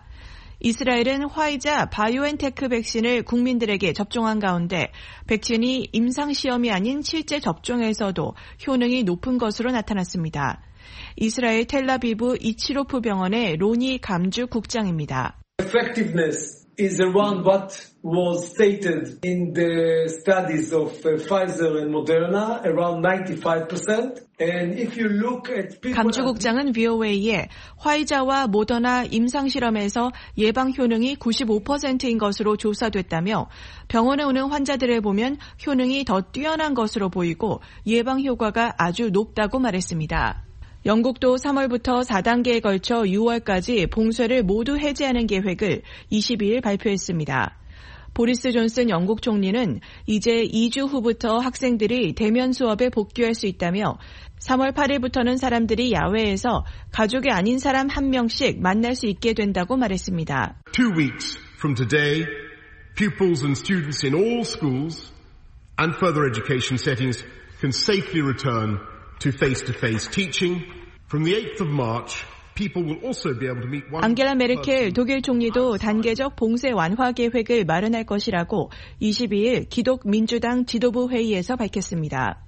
이스라엘은 화이자 바이오엔테크 백신을 국민들에게 접종한 가운데 백신이 임상시험이 아닌 실제 접종에서도 효능이 높은 것으로 나타났습니다. 이스라엘 텔라비브 이치로프 병원의 로니 감주 국장입니다.
Effectiveness is around what was stated in the studies of Pfizer and Moderna, around ninety-five percent. And if you look at people...
감주 국장은 브이오에이에 화이자와 모더나 임상실험에서 예방 효능이 구십오 퍼센트인 것으로 조사됐다며 병원에 오는 환자들을 보면 효능이 더 뛰어난 것으로 보이고 예방 효과가 아주 높다고 말했습니다. 영국도 삼월부터 사 단계에 걸쳐 유월까지 봉쇄를 모두 해제하는 계획을 이십이 일 발표했습니다. 보리스 존슨 영국 총리는 이제 이 주 후부터 학생들이 대면 수업에 복귀할 수 있다며 삼월 팔 일부터는 사람들이 야외에서 가족이 아닌 사람 한 명씩 만날 수 있게 된다고 말했습니다.
Two weeks from today, pupils and students in all schools and further education settings can safely return to face-to-face teaching. From the eighth of March, people will also be able to meet one
앙겔라 메르켈 독일 총리도 단계적 봉쇄 완화 계획을 마련할 것이라고 이십이 일 기독 민주당 지도부 회의에서 밝혔습니다.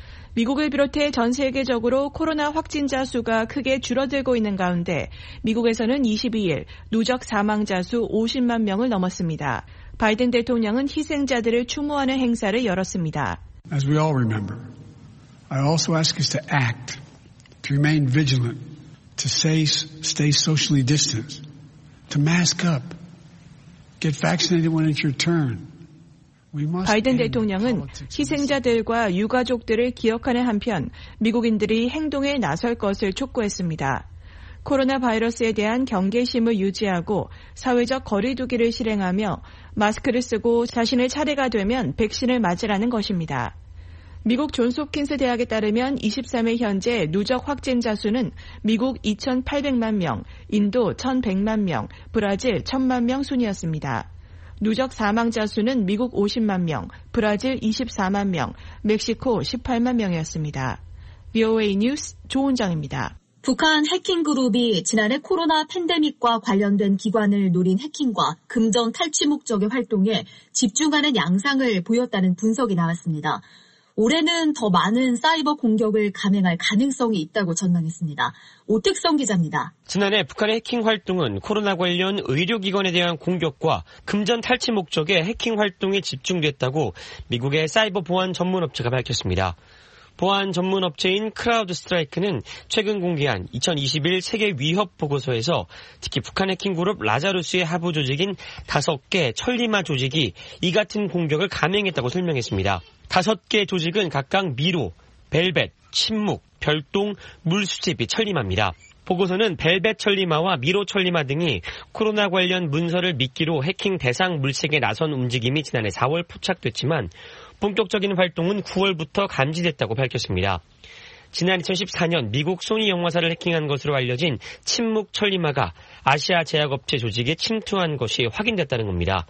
미국을 비롯해 전 세계적으로 코로나 확진자 수가 크게 줄어들고 있는 가운데 미국에서는 이십이 일 누적 사망자 수 오십만 명을 넘었습니다. 바이든 대통령은 희생자들을 추모하는 행사를 열었습니다.
As we all remember, I also ask us to act, to remain vigilant, to stay, stay socially distanced, to mask up, get vaccinated when it's your turn.
바이든 대통령은 희생자들과 유가족들을 기억하는 한편 미국인들이 행동에 나설 것을 촉구했습니다. 코로나 바이러스에 대한 경계심을 유지하고 사회적 거리 두기를 실행하며 마스크를 쓰고 자신의 차례가 되면 백신을 맞으라는 것입니다. 미국 존스홉킨스 대학에 따르면 이십삼 일 현재 누적 확진자 수는 미국 이천팔백만 명, 인도 천백만 명, 브라질 천만 명 순이었습니다. 누적 사망자 수는 미국 오십만 명, 브라질 이십사만 명, 멕시코 십팔만 명이었습니다. 브이오에이 뉴스 조은정입니다.
북한 해킹 그룹이 지난해 코로나 팬데믹과 관련된 기관을 노린 해킹과 금전 탈취 목적의 활동에 집중하는 양상을 보였다는 분석이 나왔습니다. 올해는 더 많은 사이버 공격을 감행할 가능성이 있다고 전망했습니다. 오택성 기자입니다.
지난해 북한의 해킹 활동은 코로나 관련 의료기관에 대한 공격과 금전 탈취 목적의 해킹 활동에 집중됐다고 미국의 사이버 보안 전문업체가 밝혔습니다. 보안 전문업체인 크라우드 스트라이크는 최근 공개한 이천이십일 세계 위협 보고서에서 특히 북한 해킹 그룹 라자루스의 하부 조직인 다섯 개 천리마 조직이 이 같은 공격을 감행했다고 설명했습니다. 다섯 개 조직은 각각 미로, 벨벳, 침묵, 별동, 물수제비, 천리마입니다. 보고서는 벨벳 천리마와 미로 천리마 등이 코로나 관련 문서를 미끼로 해킹 대상 물색에 나선 움직임이 지난해 사월 포착됐지만 본격적인 활동은 구월부터 감지됐다고 밝혔습니다. 지난 이천십사 년 미국 소니 영화사를 해킹한 것으로 알려진 침묵 천리마가 아시아 제약업체 조직에 침투한 것이 확인됐다는 겁니다.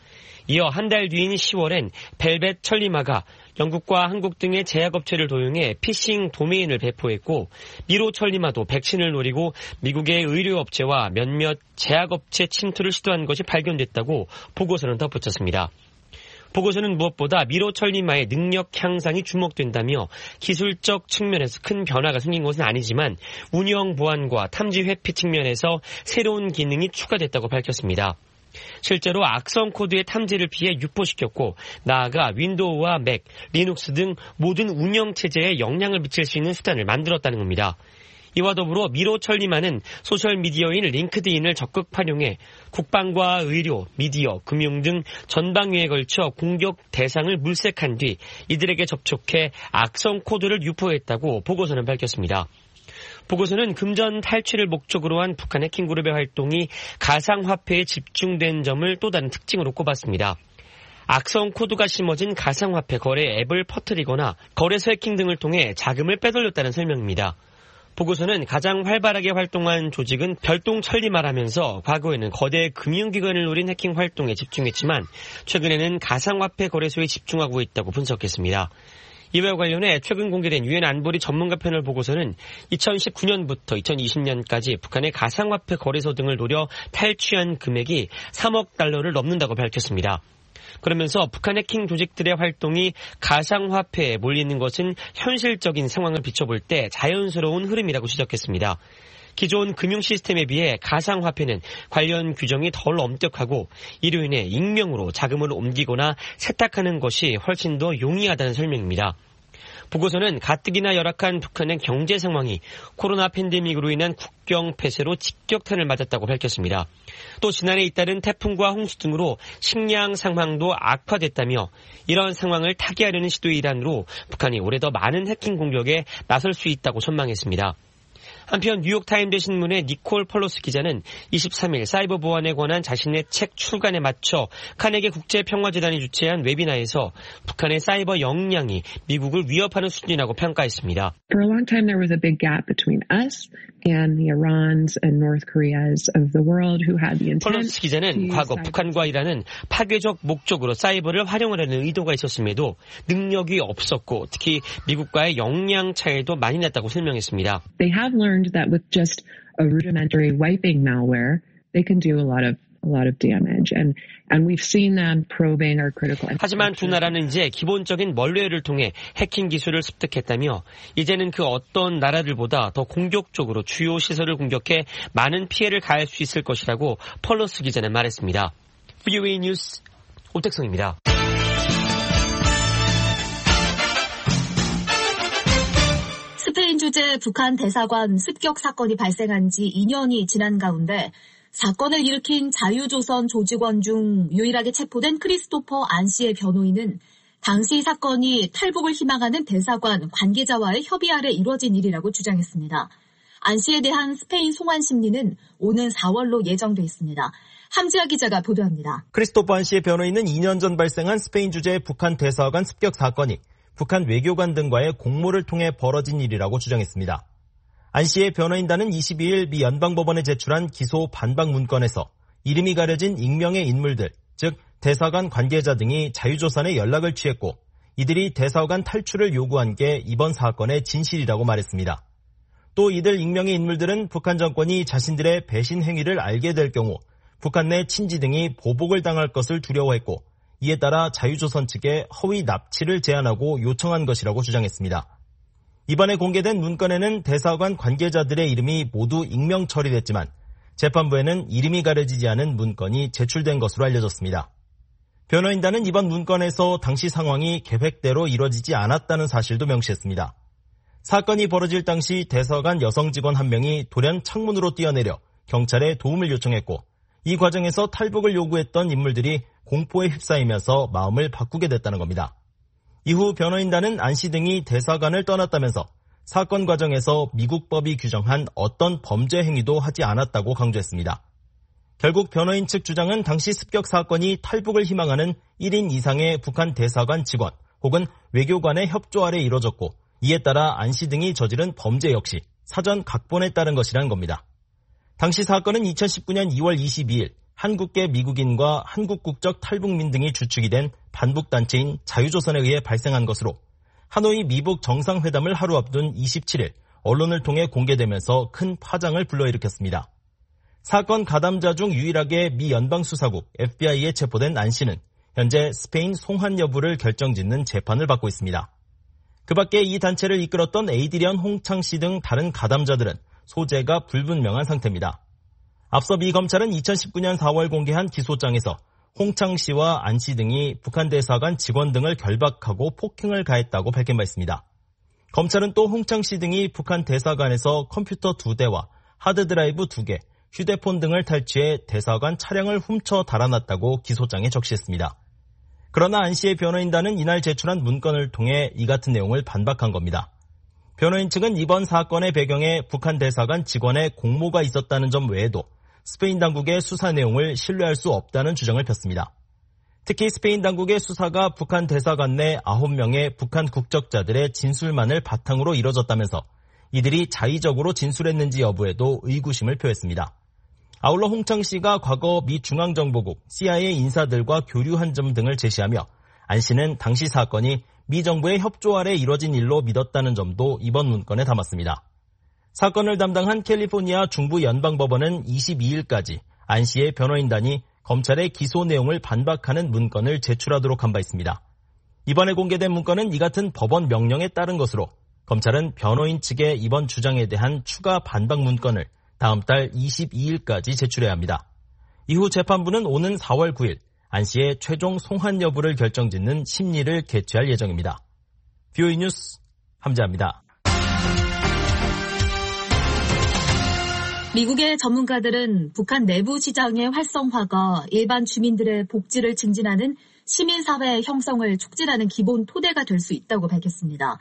이어 한 달 뒤인 시월엔 벨벳 천리마가 영국과 한국 등의 제약업체를 도용해 피싱 도메인을 배포했고 미로 천리마도 백신을 노리고 미국의 의료업체와 몇몇 제약업체 침투를 시도한 것이 발견됐다고 보고서는 덧붙였습니다. 보고서는 무엇보다 미로 천리마의 능력 향상이 주목된다며 기술적 측면에서 큰 변화가 생긴 것은 아니지만 운영 보안과 탐지 회피 측면에서 새로운 기능이 추가됐다고 밝혔습니다. 실제로 악성 코드의 탐지를 피해 유포시켰고 나아가 윈도우와 맥, 리눅스 등 모든 운영체제에 영향을 미칠 수 있는 수단을 만들었다는 겁니다. 이와 더불어 미로 천리마는 소셜미디어인 링크드인을 적극 활용해 국방과 의료, 미디어, 금융 등 전방위에 걸쳐 공격 대상을 물색한 뒤 이들에게 접촉해 악성 코드를 유포했다고 보고서는 밝혔습니다. 보고서는 금전 탈취를 목적으로 한 북한 해킹그룹의 활동이 가상화폐에 집중된 점을 또 다른 특징으로 꼽았습니다. 악성 코드가 심어진 가상화폐 거래 앱을 퍼뜨리거나 거래소 해킹 등을 통해 자금을 빼돌렸다는 설명입니다. 보고서는 가장 활발하게 활동한 조직은 별동 천리마라면서 과거에는 거대 금융기관을 노린 해킹 활동에 집중했지만 최근에는 가상화폐 거래소에 집중하고 있다고 분석했습니다. 이와 관련해 최근 공개된 유엔 안보리 전문가 패널 보고서는 이천십구 년부터 이천이십 년까지 북한의 가상화폐 거래소 등을 노려 탈취한 금액이 삼억 달러를 넘는다고 밝혔습니다. 그러면서 북한 해킹 조직들의 활동이 가상화폐에 몰리는 것은 현실적인 상황을 비춰볼 때 자연스러운 흐름이라고 지적했습니다. 기존 금융 시스템에 비해 가상화폐는 관련 규정이 덜 엄격하고 이로 인해 익명으로 자금을 옮기거나 세탁하는 것이 훨씬 더 용이하다는 설명입니다. 보고서는 가뜩이나 열악한 북한의 경제 상황이 코로나 팬데믹으로 인한 국경 폐쇄로 직격탄을 맞았다고 밝혔습니다. 또 지난해 잇따른 태풍과 홍수 등으로 식량 상황도 악화됐다며 이런 상황을 타개하려는 시도의 일환으로 북한이 올해 더 많은 해킹 공격에 나설 수 있다고 전망했습니다. 한편 뉴욕타임즈 신문의 니콜 펄로스 기자는 이십삼 일 사이버 보안에 관한 자신의 책 출간에 맞춰 카네기 국제평화재단이 주최한 웨비나에서 북한의 사이버 역량이 미국을 위협하는 수준이라고 평가했습니다.
For a long time there was a big gap between us and the Irans and North Koreas of the world who had the intent.
펄로스 기자는 과거 북한과 이란은 파괴적 목적으로 사이버를 활용하려는 의도가 있었음에도 능력이 없었고 특히 미국과의 역량 차이도 많이 났다고 설명했습니다.
They have learned that with just a rudimentary wiping malware, they can do a lot of a lot of damage, and and we've seen them probing our critical.
하지만 두 나라는 이제 기본적인 멀웨어를 통해 해킹 기술을 습득했다며 이제는 그 어떤 나라들보다 더 공격적으로 주요 시설을 공격해 많은 피해를 가할 수 있을 것이라고 펄로스 기자는 말했습니다. 브이오에이 뉴스 오택성입니다.
스페인 주재 북한 대사관 습격 사건이 발생한 지 이 년이 지난 가운데 사건을 일으킨 자유조선 조직원 중 유일하게 체포된 크리스토퍼 안 씨의 변호인은 당시 사건이 탈북을 희망하는 대사관 관계자와의 협의 아래 이루어진 일이라고 주장했습니다. 안 씨에 대한 스페인 송환 심리는 오는 사월로 예정돼 있습니다. 함지아 기자가 보도합니다.
크리스토퍼 안 씨의 변호인은 이 년 전 발생한 스페인 주재 북한 대사관 습격 사건이 북한 외교관 등과의 공모를 통해 벌어진 일이라고 주장했습니다. 안 씨의 변호인단은 이십이 일 미 연방법원에 제출한 기소 반박 문건에서 이름이 가려진 익명의 인물들, 즉 대사관 관계자 등이 자유조선에 연락을 취했고 이들이 대사관 탈출을 요구한 게 이번 사건의 진실이라고 말했습니다. 또 이들 익명의 인물들은 북한 정권이 자신들의 배신 행위를 알게 될 경우 북한 내 친지 등이 보복을 당할 것을 두려워했고 이에 따라 자유조선 측에 허위 납치를 제안하고 요청한 것이라고 주장했습니다. 이번에 공개된 문건에는 대사관 관계자들의 이름이 모두 익명 처리됐지만 재판부에는 이름이 가려지지 않은 문건이 제출된 것으로 알려졌습니다. 변호인단은 이번 문건에서 당시 상황이 계획대로 이뤄지지 않았다는 사실도 명시했습니다. 사건이 벌어질 당시 대사관 여성 직원 한 명이 돌연 창문으로 뛰어내려 경찰에 도움을 요청했고 이 과정에서 탈북을 요구했던 인물들이 공포에 휩싸이면서 마음을 바꾸게 됐다는 겁니다. 이후 변호인단은 안 씨 등이 대사관을 떠났다면서 사건 과정에서 미국 법이 규정한 어떤 범죄 행위도 하지 않았다고 강조했습니다. 결국 변호인 측 주장은 당시 습격 사건이 탈북을 희망하는 일 인 이상의 북한 대사관 직원 혹은 외교관의 협조 아래 이뤄졌고 이에 따라 안 씨 등이 저지른 범죄 역시 사전 각본에 따른 것이라는 겁니다. 당시 사건은 이천십구 년 이월 이십이 일 한국계 미국인과 한국 국적 탈북민 등이 주축이 된 반북단체인 자유조선에 의해 발생한 것으로 하노이 미북 정상회담을 하루 앞둔 이십칠일 언론을 통해 공개되면서 큰 파장을 불러일으켰습니다. 사건 가담자 중 유일하게 미 연방수사국 에프비아이에 체포된 안 씨는 현재 스페인 송환 여부를 결정짓는 재판을 받고 있습니다. 그 밖에 이 단체를 이끌었던 에이드리언 홍창 씨 등 다른 가담자들은 소재가 불분명한 상태입니다. 앞서 미 검찰은 이천십구년 사월 공개한 기소장에서 홍창 씨와 안 씨 등이 북한 대사관 직원 등을 결박하고 폭행을 가했다고 밝힌 바 있습니다. 검찰은 또 홍창 씨 등이 북한 대사관에서 컴퓨터 두 대와 하드드라이브 두 개, 휴대폰 등을 탈취해 대사관 차량을 훔쳐 달아났다고 기소장에 적시했습니다. 그러나 안 씨의 변호인단은 이날 제출한 문건을 통해 이 같은 내용을 반박한 겁니다. 변호인 측은 이번 사건의 배경에 북한 대사관 직원의 공모가 있었다는 점 외에도 스페인 당국의 수사 내용을 신뢰할 수 없다는 주장을 폈습니다. 특히 스페인 당국의 수사가 북한 대사관 내 아홉 명의 북한 국적자들의 진술만을 바탕으로 이뤄졌다면서 이들이 자의적으로 진술했는지 여부에도 의구심을 표했습니다. 아울러 홍창 씨가 과거 미 중앙정보국 씨아이에이 인사들과 교류한 점 등을 제시하며 안 씨는 당시 사건이 미 정부의 협조 아래 이뤄진 일로 믿었다는 점도 이번 문건에 담았습니다. 사건을 담당한 캘리포니아 중부 연방법원은 이십이일까지 안 씨의 변호인단이 검찰의 기소 내용을 반박하는 문건을 제출하도록 한 바 있습니다. 이번에 공개된 문건은 이 같은 법원 명령에 따른 것으로 검찰은 변호인 측의 이번 주장에 대한 추가 반박 문건을 다음 달 이십이일까지 제출해야 합니다. 이후 재판부는 오는 사월 구일 안 씨의 최종 송환 여부를 결정짓는 심리를 개최할 예정입니다. 뷰이 뉴스 함재합니다.
미국의 전문가들은 북한 내부 시장의 활성화가 일반 주민들의 복지를 증진하는 시민사회 형성을 촉진하는 기본 토대가 될 수 있다고 밝혔습니다.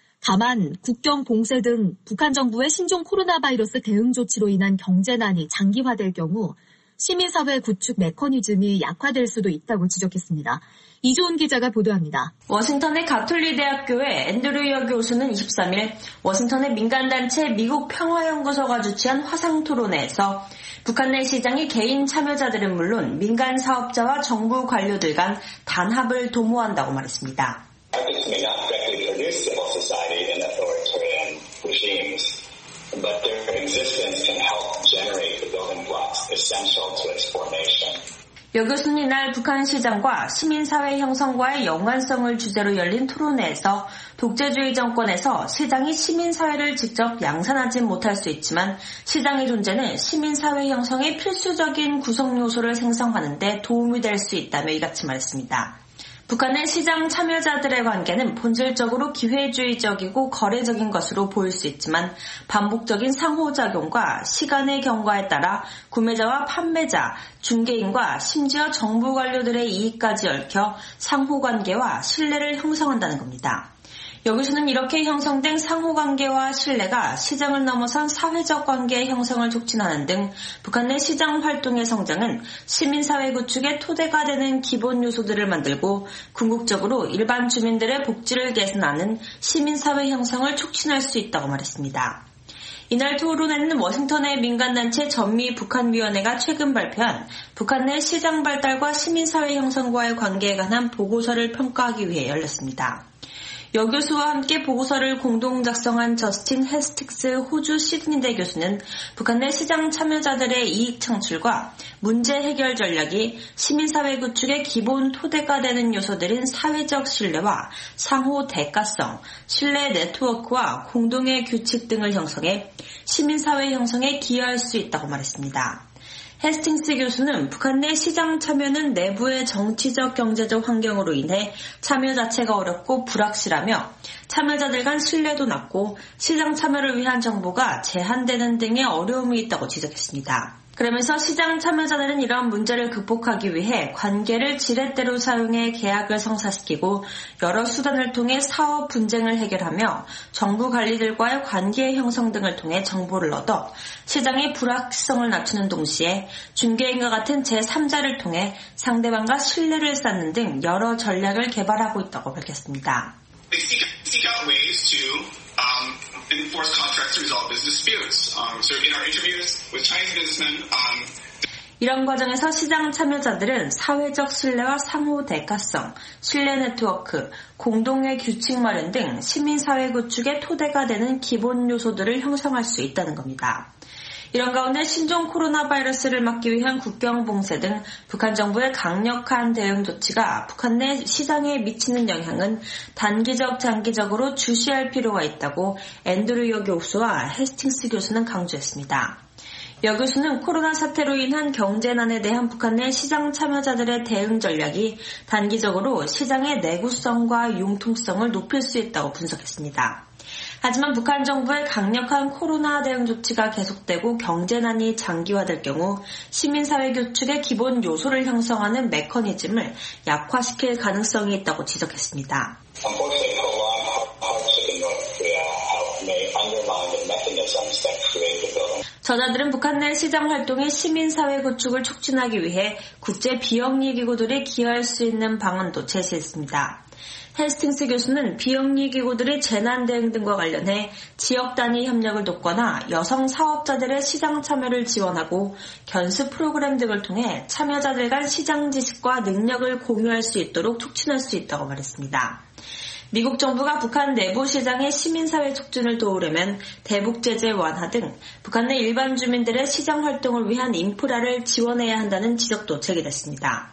다만 국경 봉쇄 등 북한 정부의 신종 코로나 바이러스 대응 조치로 인한 경제난이 장기화될 경우 시민사회 구축 메커니즘이 약화될 수도 있다고 지적했습니다. 이조은 기자가 보도합니다.
워싱턴의 가톨릭 대학교의 앤드류 여 교수는 이십삼일 워싱턴의 민간단체 미국 평화연구소가 주최한 화상토론회에서 북한 내 시장의 개인 참여자들은 물론 민간 사업자와 정부 관료들 간 단합을 도모한다고 말했습니다.
Markets may not directly produce civil society in authoritarian regimes, but their existence can help generate the building blocks essential to its formation.
여 교수는 이날 북한 시장과 시민사회 형성과의 연관성을 주제로 열린 토론회에서 독재주의 정권에서 시장이 시민사회를 직접 양산하지 못할 수 있지만 시장의 존재는 시민사회 형성의 필수적인 구성 요소를 생성하는 데 도움이 될 수 있다며 이같이 말했습니다. 북한의 시장 참여자들의 관계는 본질적으로 기회주의적이고 거래적인 것으로 보일 수 있지만 반복적인 상호작용과 시간의 경과에 따라 구매자와 판매자, 중개인과 심지어 정부 관료들의 이익까지 얽혀 상호관계와 신뢰를 형성한다는 겁니다. 여기서는 이렇게 형성된 상호관계와 신뢰가 시장을 넘어선 사회적 관계의 형성을 촉진하는 등 북한 내 시장 활동의 성장은 시민사회 구축의 토대가 되는 기본 요소들을 만들고 궁극적으로 일반 주민들의 복지를 개선하는 시민사회 형성을 촉진할 수 있다고 말했습니다. 이날 토론회는 워싱턴의 민간단체 전미북한위원회가 최근 발표한 북한 내 시장 발달과 시민사회 형성과의 관계에 관한 보고서를 평가하기 위해 열렸습니다. 여 교수와 함께 보고서를 공동 작성한 저스틴 헤스틱스 호주 시드니대 교수는 북한 내 시장 참여자들의 이익 창출과 문제 해결 전략이 시민사회 구축의 기본 토대가 되는 요소들인 사회적 신뢰와 상호 대가성, 신뢰 네트워크와 공동의 규칙 등을 형성해 시민사회 형성에 기여할 수 있다고 말했습니다. 헤스팅스 교수는 북한 내 시장 참여는 내부의 정치적 경제적 환경으로 인해 참여 자체가 어렵고 불확실하며 참여자들 간 신뢰도 낮고 시장 참여를 위한 정보가 제한되는 등의 어려움이 있다고 지적했습니다. 그러면서 시장 참여자들은 이러한 문제를 극복하기 위해 관계를 지렛대로 사용해 계약을 성사시키고 여러 수단을 통해 사업 분쟁을 해결하며 정부 관리들과의 관계 형성 등을 통해 정보를 얻어 시장의 불확실성을 낮추는 동시에 중개인과 같은 제삼자를 통해 상대방과 신뢰를 쌓는 등 여러 전략을 개발하고 있다고 밝혔습니다.
Seek out ways to um, enforce contracts to resolve business disputes. Um, so in our interviews with Chinese businessmen, um,
이런 과정에서 시장 참여자들은 사회적 신뢰와 상호 대가성, 신뢰 네트워크, 공동의 규칙 마련 등 시민사회 구축의 토대가 되는 기본 요소들을 형성할 수 있다는 겁니다. 이런 가운데 신종 코로나 바이러스를 막기 위한 국경 봉쇄 등 북한 정부의 강력한 대응 조치가 북한 내 시장에 미치는 영향은 단기적, 장기적으로 주시할 필요가 있다고 앤드류 여 교수와 헤스팅스 교수는 강조했습니다. 여 교수는 코로나 사태로 인한 경제난에 대한 북한 내 시장 참여자들의 대응 전략이 단기적으로 시장의 내구성과 융통성을 높일 수 있다고 분석했습니다. 하지만 북한 정부의 강력한 코로나 대응 조치가 계속되고 경제난이 장기화될 경우 시민사회 구축의 기본 요소를 형성하는 메커니즘을 약화시킬 가능성이 있다고 지적했습니다. 저자들은 북한 내 시장 활동의 시민사회 구축을 촉진하기 위해 국제 비영리 기구들이 기여할 수 있는 방안도 제시했습니다. 헤스팅스 교수는 비영리 기구들의 재난 대응 등과 관련해 지역 단위 협력을 돕거나 여성 사업자들의 시장 참여를 지원하고 견습 프로그램 등을 통해 참여자들 간 시장 지식과 능력을 공유할 수 있도록 촉진할 수 있다고 말했습니다. 미국 정부가 북한 내부 시장의 시민사회 촉진을 도우려면 대북 제재 완화 등 북한 내 일반 주민들의 시장 활동을 위한 인프라를 지원해야 한다는 지적도 제기됐습니다.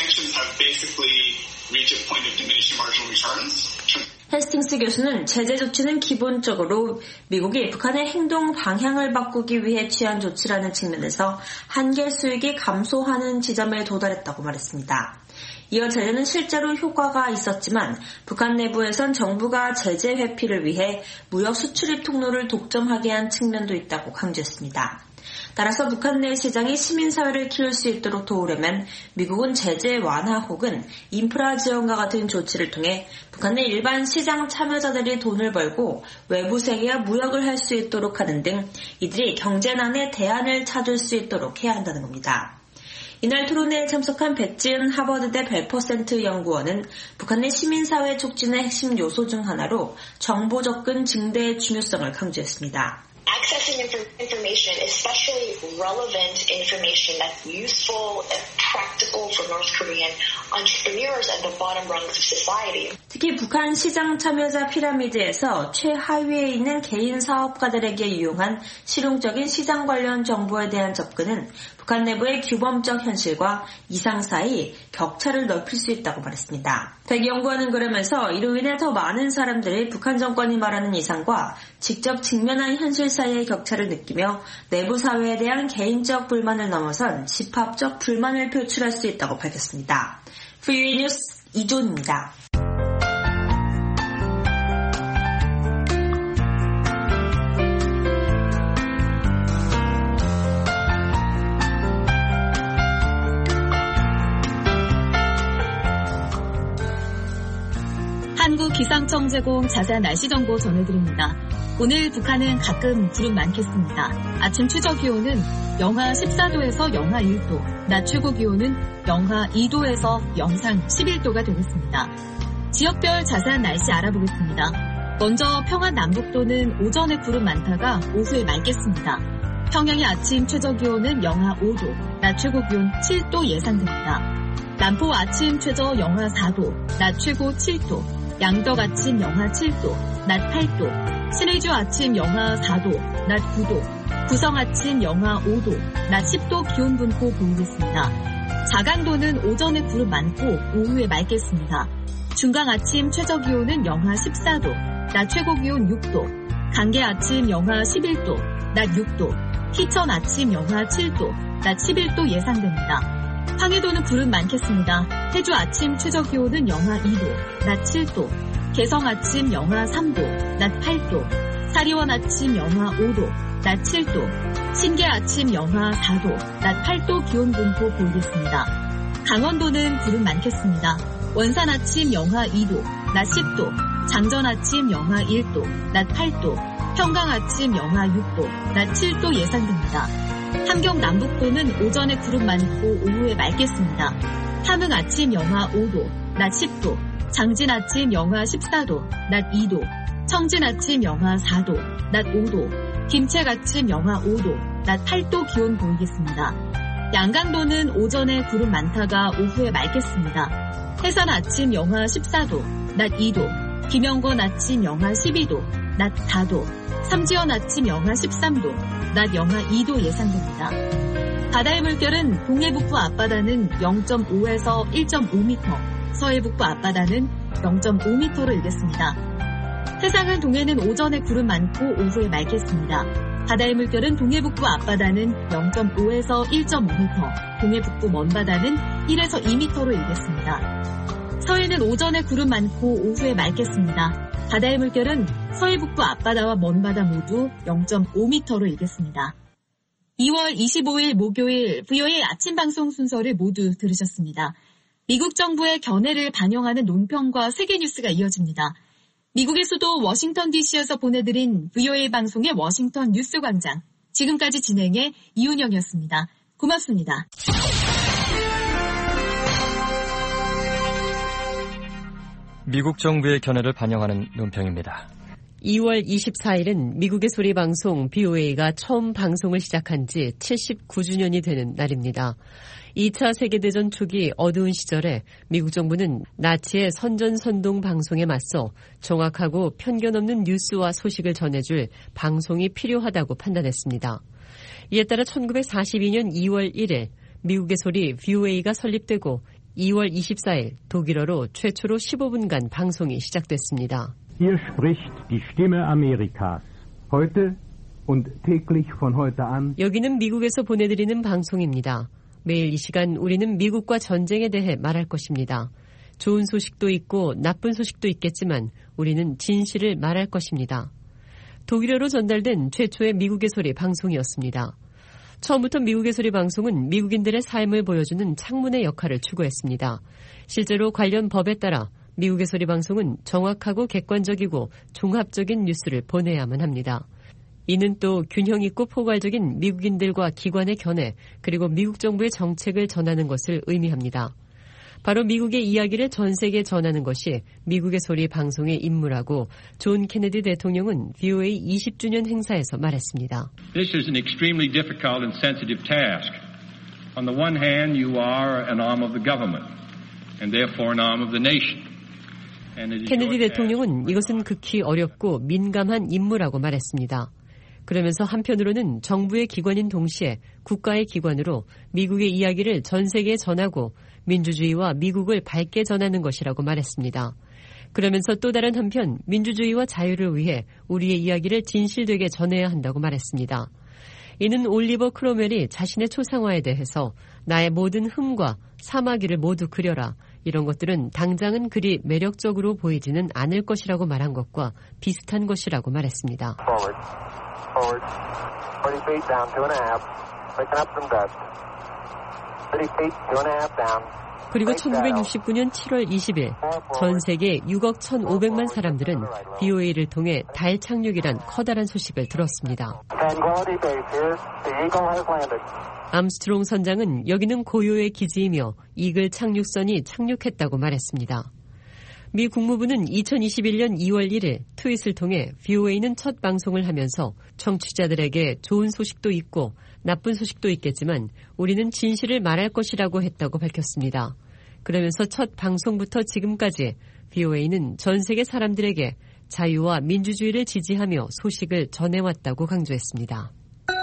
헤스팅스 교수는 제재 조치는 기본적으로 미국이 북한의 행동 방향을 바꾸기 위해 취한 조치라는 측면에서 한계 수익이 감소하는 지점에 도달했다고 말했습니다. 이어 제재는 실제로 효과가 있었지만 북한 내부에선 정부가 제재 회피를 위해 무역 수출입 통로를 독점하게 한 측면도 있다고 강조했습니다. 따라서 북한 내 시장이 시민사회를 키울 수 있도록 도우려면 미국은 제재 완화 혹은 인프라 지원과 같은 조치를 통해 북한 내 일반 시장 참여자들이 돈을 벌고 외부 세계와 무역을 할 수 있도록 하는 등 이들이 경제난에 대안을 찾을 수 있도록 해야 한다는 겁니다. 이날 토론회에 참석한 백지은 하버드대 벨퍼센트 연구원은 북한 내 시민사회 촉진의 핵심 요소 중 하나로 정보 접근 증대의 중요성을 강조했습니다.
Accessing information, especially relevant information that's useful and practical for North Korean entrepreneurs at the bottom rungs of society.
특히 북한 시장 참여자 피라미드에서 최하위에 있는 개인 사업가들에게 유용한 실용적인 시장 관련 정보에 대한 접근은 북한 내부의 규범적 현실과 이상 사이 격차를 넓힐 수 있다고 말했습니다. 백 연구원은 그러면서 이로 인해 더 많은 사람들이 북한 정권이 말하는 이상과 직접 직면한 현실 사이의 격차를 느끼며 내부 사회에 대한 개인적 불만을 넘어선 집합적 불만을 표출할 수 있다고 밝혔습니다. 프리웨이 뉴스 이존입니다.
한국기상청 제공 자세한 날씨 정보 전해드립니다. 오늘 북한은 가끔 구름 많겠습니다. 아침 최저 기온은 영하 십사 도에서 영하 일 도, 낮 최고 기온은 영하 이 도에서 영상 십일 도가 되겠습니다. 지역별 자세한 날씨 알아보겠습니다. 먼저 평안 남북도는 오전에 구름 많다가 오후에 맑겠습니다. 평양의 아침 최저 기온은 영하 오 도, 낮 최고 기온 칠 도 예상됩니다. 남포 아침 최저 영하 사 도, 낮 최고 칠 도, 양덕 아침 영하 칠 도, 낮 팔 도, 신의주 아침 영하 사 도, 낮 구 도, 구성 아침 영하 오 도, 낮 십 도 기온 분포 보이겠습니다. 자강도는 오전에 구름 많고 오후에 맑겠습니다. 중강 아침 최저 기온은 영하 십사 도, 낮 최고 기온 육 도, 강계 아침 영하 십일 도, 낮 육 도, 희천 아침 영하 칠 도, 낮 십일 도 예상됩니다. 황해도는 구름 많겠습니다. 해주 아침 최저 기온은 영하 이 도, 낮 칠 도, 개성 아침 영하 삼 도, 낮 팔 도, 사리원 아침 영하 오 도, 낮 칠 도, 신계 아침 영하 사 도, 낮 팔 도 기온 분포 보이겠습니다. 강원도는 구름 많겠습니다. 원산 아침 영하 이 도, 낮 십 도, 장전 아침 영하 일 도, 낮 팔 도, 평강 아침 영하 육 도, 낮 칠 도 예상됩니다. 함경 남북도는 오전에 구름 많고 오후에 맑겠습니다. 함흥 아침 영하 오 도, 낮 십 도, 장진 아침 영하 십사 도, 낮 이 도, 청진 아침 영하 사 도, 낮 오 도, 김책 아침 영하 오 도, 낮 팔 도 기온 보이겠습니다. 양강도는 오전에 구름 많다가 오후에 맑겠습니다. 해산 아침 영하 십사 도, 낮 이 도, 김영건 아침 영하 십이 도, 낮 사 도, 삼지연 아침 영하 십삼 도, 낮 영하 이 도 예상됩니다. 바다의 물결은 동해북부 앞바다는 영 점 오에서 일 점 오 미터, 서해북부 앞바다는 영 점 오 미터로 일겠습니다. 해상은 동해는 오전에 구름 많고 오후에 맑겠습니다. 바다의 물결은 동해북부 앞바다는 영 점 오에서 일 점 오 미터, 동해북부 먼바다는 일에서 이 미터로 일겠습니다. 서해는 오전에 구름 많고 오후에 맑겠습니다. 바다의 물결은 서해북부 앞바다와 먼바다 모두 영 점 오 미터로 일겠습니다. 이월 이십오일 목요일 브이오에이 아침 방송 순서를 모두 들으셨습니다. 미국 정부의 견해를 반영하는 논평과 세계 뉴스가 이어집니다. 미국의 수도 워싱턴 디씨에서 보내드린 브이오에이 방송의 워싱턴 뉴스 광장. 지금까지 진행의 이윤영이었습니다. 고맙습니다.
미국 정부의 견해를 반영하는 논평입니다.
이월 이십사일은 미국의 소리 방송 브이오에이가 처음 방송을 시작한 지 칠십구 주년이 되는 날입니다. 이 차 세계대전 초기 어두운 시절에 미국 정부는 나치의 선전선동 방송에 맞서 정확하고 편견 없는 뉴스와 소식을 전해줄 방송이 필요하다고 판단했습니다. 이에 따라 천구백사십이년 이월 일일 미국의 소리 브이오에이가 설립되고 이월 이십사일 독일어로 최초로 십오 분간 방송이 시작됐습니다.
Hier spricht die Stimme Amerikas. Heute und täglich von heute an.
여기는 미국에서 보내드리는 방송입니다. 매일 이 시간 우리는 미국과 전쟁에 대해 말할 것입니다. 좋은 소식도 있고 나쁜 소식도 있겠지만 우리는 진실을 말할 것입니다. 독일어로 전달된 최초의 미국의 소리 방송이었습니다. 처음부터 미국의 소리 방송은 미국인들의 삶을 보여주는 창문의 역할을 추구했습니다. 실제로 관련 법에 따라 미국의 소리 방송은 정확하고 객관적이고 종합적인 뉴스를 보내야만 합니다. 이는 또 균형 있고 포괄적인 미국인들과 기관의 견해 그리고 미국 정부의 정책을 전하는 것을 의미합니다. 바로 미국의 이야기를 전 세계에 전하는 것이 미국의 소리 방송의 임무라고 존 케네디 대통령은 브이오에이 이십 주년 행사에서 말했습니다.
This is an extremely difficult and sensitive task. On the one hand, you are an arm of the government and therefore an arm of the nation.
케네디 대통령은 이것은 극히 어렵고 민감한 임무라고 말했습니다. 그러면서 한편으로는 정부의 기관인 동시에 국가의 기관으로 미국의 이야기를 전 세계에 전하고 민주주의와 미국을 밝게 전하는 것이라고 말했습니다. 그러면서 또 다른 한편 민주주의와 자유를 위해 우리의 이야기를 진실되게 전해야 한다고 말했습니다. 이는 올리버 크로멜이 자신의 초상화에 대해서 나의 모든 흠과 사마귀를 모두 그려라. 이런 것들은 당장은 그리 매력적으로 보이지는 않을 것이라고 말한 것과 비슷한 것이라고 말했습니다.
Forward. Forward. forty feet down, two and a half. Picking up some dust. thirty feet, two and a half down.
그리고 천구백육십구년 칠월 이십일 전 세계 육억 천오백만 사람들은 브이오에이를 통해 달 착륙이란 커다란 소식을 들었습니다. 암스트롱 선장은 여기는 고요의 기지이며 이글 착륙선이 착륙했다고 말했습니다. 미 국무부는 이천이십일년 이월 일일 트윗을 통해 브이오에이는 첫 방송을 하면서 청취자들에게 좋은 소식도 있고 나쁜 소식도 있겠지만 우리는 진실을 말할 것이라고 했다고 밝혔습니다. 그러면서 첫 방송부터 지금까지 브이오에이는 전 세계 사람들에게 자유와 민주주의를 지지하며 소식을 전해왔다고 강조했습니다.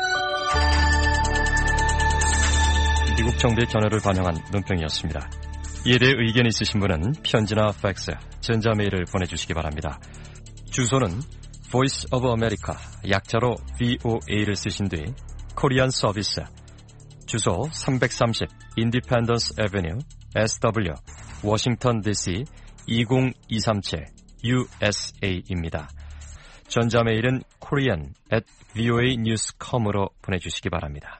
미국 정부의 견해를 반영한 논평이었습니다. 이에 대해 의견 있으신 분은 편지나 팩스, 전자메일을 보내주시기 바랍니다. 주소는 Voice of America, 약자로 브이오에이를 쓰신 뒤 코리안 서비스, 주소 삼백삼십 Independence Avenue, 에스더블유, 워싱턴 디씨 이공이삼칠 유에스에이입니다. 전자메일은 korean at 브이오에이 뉴스 닷 컴으로 보내주시기 바랍니다.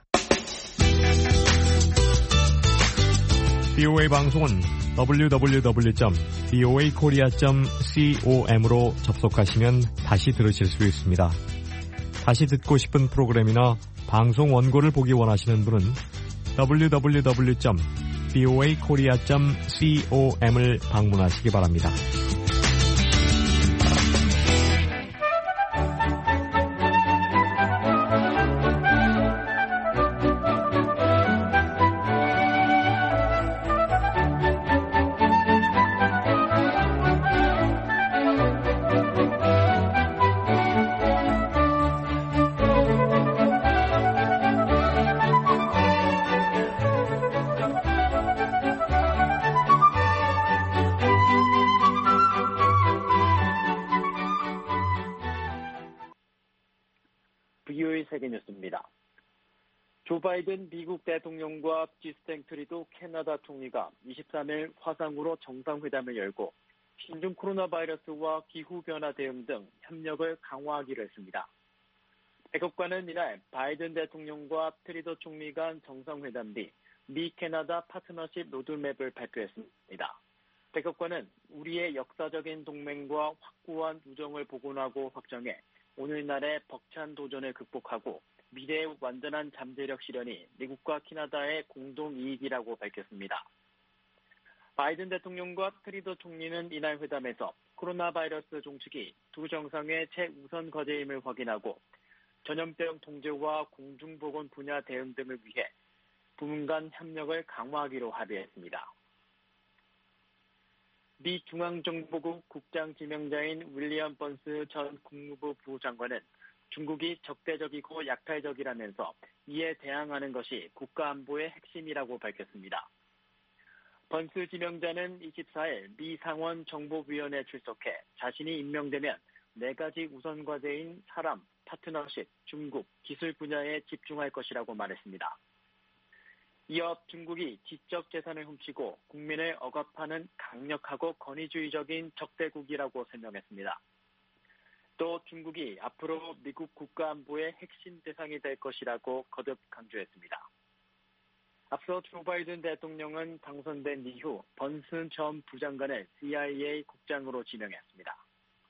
브이오에이 방송은 더블유 더블유 더블유 점 브이오에이 코리아 점 com으로 접속하시면 다시 들으실 수 있습니다. 다시 듣고 싶은 프로그램이나 방송 원고를 보기 원하시는 분은 더블유 더블유 더블유 점 브이오에이 코리아 점 com을 방문하시기 바랍니다.
브이오에이 세계뉴스입니다. 조 바이든 미국 대통령과 지스탱 트리도 캐나다 총리가 이십삼일 화상으로 정상회담을 열고 신종 코로나 바이러스와 기후변화 대응 등 협력을 강화하기로 했습니다. 백악관은 이날 바이든 대통령과 트리도 총리 간 정상회담 뒤 미 캐나다 파트너십 로드맵을 발표했습니다. 백악관은 우리의 역사적인 동맹과 확고한 우정을 복원하고 확정해 오늘날의 벅찬 도전을 극복하고 미래의 완전한 잠재력 실현이 미국과 캐나다의 공동 이익이라고 밝혔습니다. 바이든 대통령과 트리도 총리는 이날 회담에서 코로나 바이러스 종식이 두 정상의 최우선 과제임을 확인하고 전염병 통제와 공중보건 분야 대응 등을 위해 부문 간 협력을 강화하기로 합의했습니다. 미 중앙정보국 국장 지명자인 윌리엄 번스 전 국무부 부장관은 중국이 적대적이고 약탈적이라면서 이에 대항하는 것이 국가안보의 핵심이라고 밝혔습니다. 번스 지명자는 이십사일 미 상원 정보위원회에 출석해 자신이 임명되면 네 가지 우선 과제인 사람, 파트너십, 중국, 기술 분야에 집중할 것이라고 말했습니다. 이어 중국이 지적 재산을 훔치고 국민을 억압하는 강력하고 권위주의적인 적대국이라고 설명했습니다. 또 중국이 앞으로 미국 국가안보의 핵심 대상이 될 것이라고 거듭 강조했습니다. 앞서 조 바이든 대통령은 당선된 이후 번슨 전 부장관을 씨아이에이 국장으로 지명했습니다.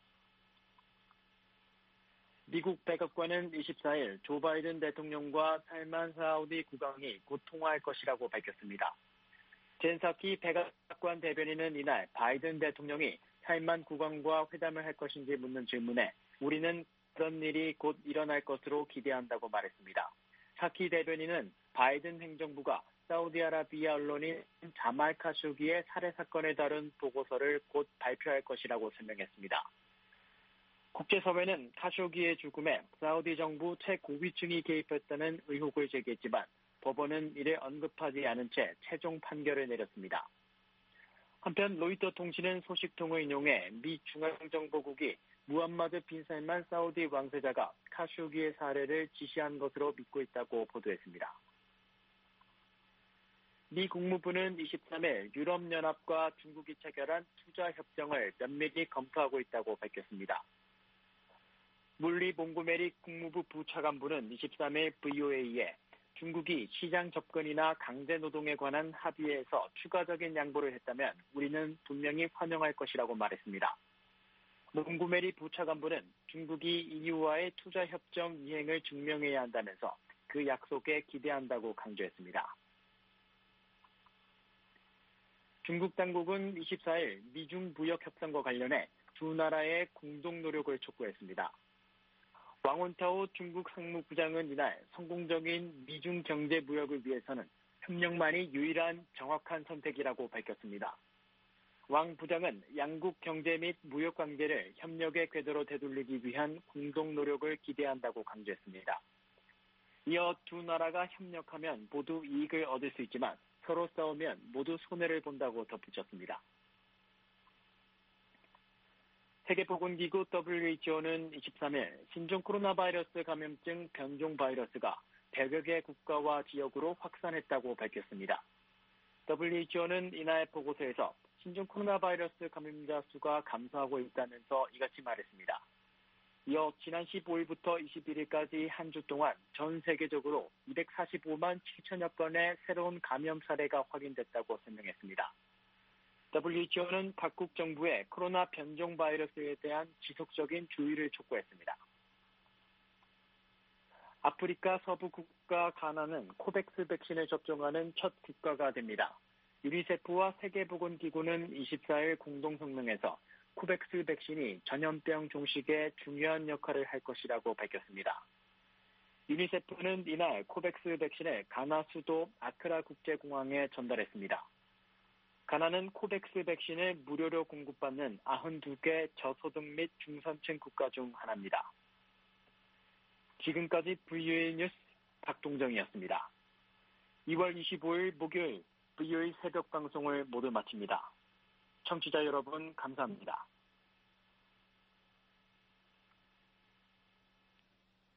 미국 백악관은 이십사일 조 바이든 대통령과 살만 사우디 국왕이 곧 통화할 것이라고 밝혔습니다. 젠 사키 백악관 대변인은 이날 바이든 대통령이 살만 국왕과 회담을 할 것인지 묻는 질문에 우리는 그런 일이 곧 일어날 것으로 기대한다고 말했습니다. 사키 대변인은 바이든 행정부가 사우디아라비아 언론인 자말 카쇼기의 살해 사건을 다룬 보고서를 곧 발표할 것이라고 설명했습니다. 국제사회는 카쇼기의 죽음에 사우디 정부 최고위층이 개입했다는 의혹을 제기했지만 법원은 이를 언급하지 않은 채 최종 판결을 내렸습니다. 한편 로이터 통신은 소식통을 인용해 미 중앙정보국이 무함마드 빈 살만 사우디 왕세자가 카쇼기의 살해를 지시한 것으로 믿고 있다고 보도했습니다. 미 국무부는 이십삼일 유럽연합과 중국이 체결한 투자협정을 면밀히 검토하고 있다고 밝혔습니다. 물리 몽고메리 국무부 부차관부는 이십삼일 브이오에이에 중국이 시장 접근이나 강제 노동에 관한 합의에서 추가적인 양보를 했다면 우리는 분명히 환영할 것이라고 말했습니다. 몽고메리 부차관부는 중국이 이유와의 투자협정 이행을 증명해야 한다면서 그 약속에 기대한다고 강조했습니다. 중국 당국은 이십사일 미중 무역 협상과 관련해 두 나라의 공동 노력을 촉구했습니다. 왕원타오 중국 상무부장은 이날 성공적인 미중 경제 무역을 위해서는 협력만이 유일한 정확한 선택이라고 밝혔습니다. 왕 부장은 양국 경제 및 무역 관계를 협력의 궤도로 되돌리기 위한 공동 노력을 기대한다고 강조했습니다. 이어 두 나라가 협력하면 모두 이익을 얻을 수 있지만 서로 싸우면 모두 손해를 본다고 덧붙였습니다. 세계보건기구 더블유에이치오는 이십삼일 신종 코로나 바이러스 감염증 변종 바이러스가 백여 개 국가와 지역으로 확산했다고 밝혔습니다. 더블유에이치오는 이날 보고서에서 신종 코로나 바이러스 감염자 수가 감소하고 있다면서 이같이 말했습니다. 이어 지난 십오일부터 이십일일까지 한 주 동안 전 세계적으로 이백사십오만 칠천여 건의 새로운 감염 사례가 확인됐다고 설명했습니다. 더블유에이치오는 각국 정부에 코로나 변종 바이러스에 대한 지속적인 주의를 촉구했습니다. 아프리카 서부 국가 가나는 코백스 백신을 접종하는 첫 국가가 됩니다. 유니세프와 세계보건기구는 이십사일 공동성명에서 코백스 백신이 전염병 종식에 중요한 역할을 할 것이라고 밝혔습니다. 유니세프는 이날 코백스 백신을 가나 수도 아크라 국제공항에 전달했습니다. 가나는 코백스 백신을 무료로 공급받는 구십이 개 저소득 및 중산층 국가 중 하나입니다. 지금까지 브이오에이 뉴스 박동정이었습니다. 이월 이십오일 목요일 브이오에이 새벽 방송을 모두 마칩니다. 청취자 여러분 감사합니다.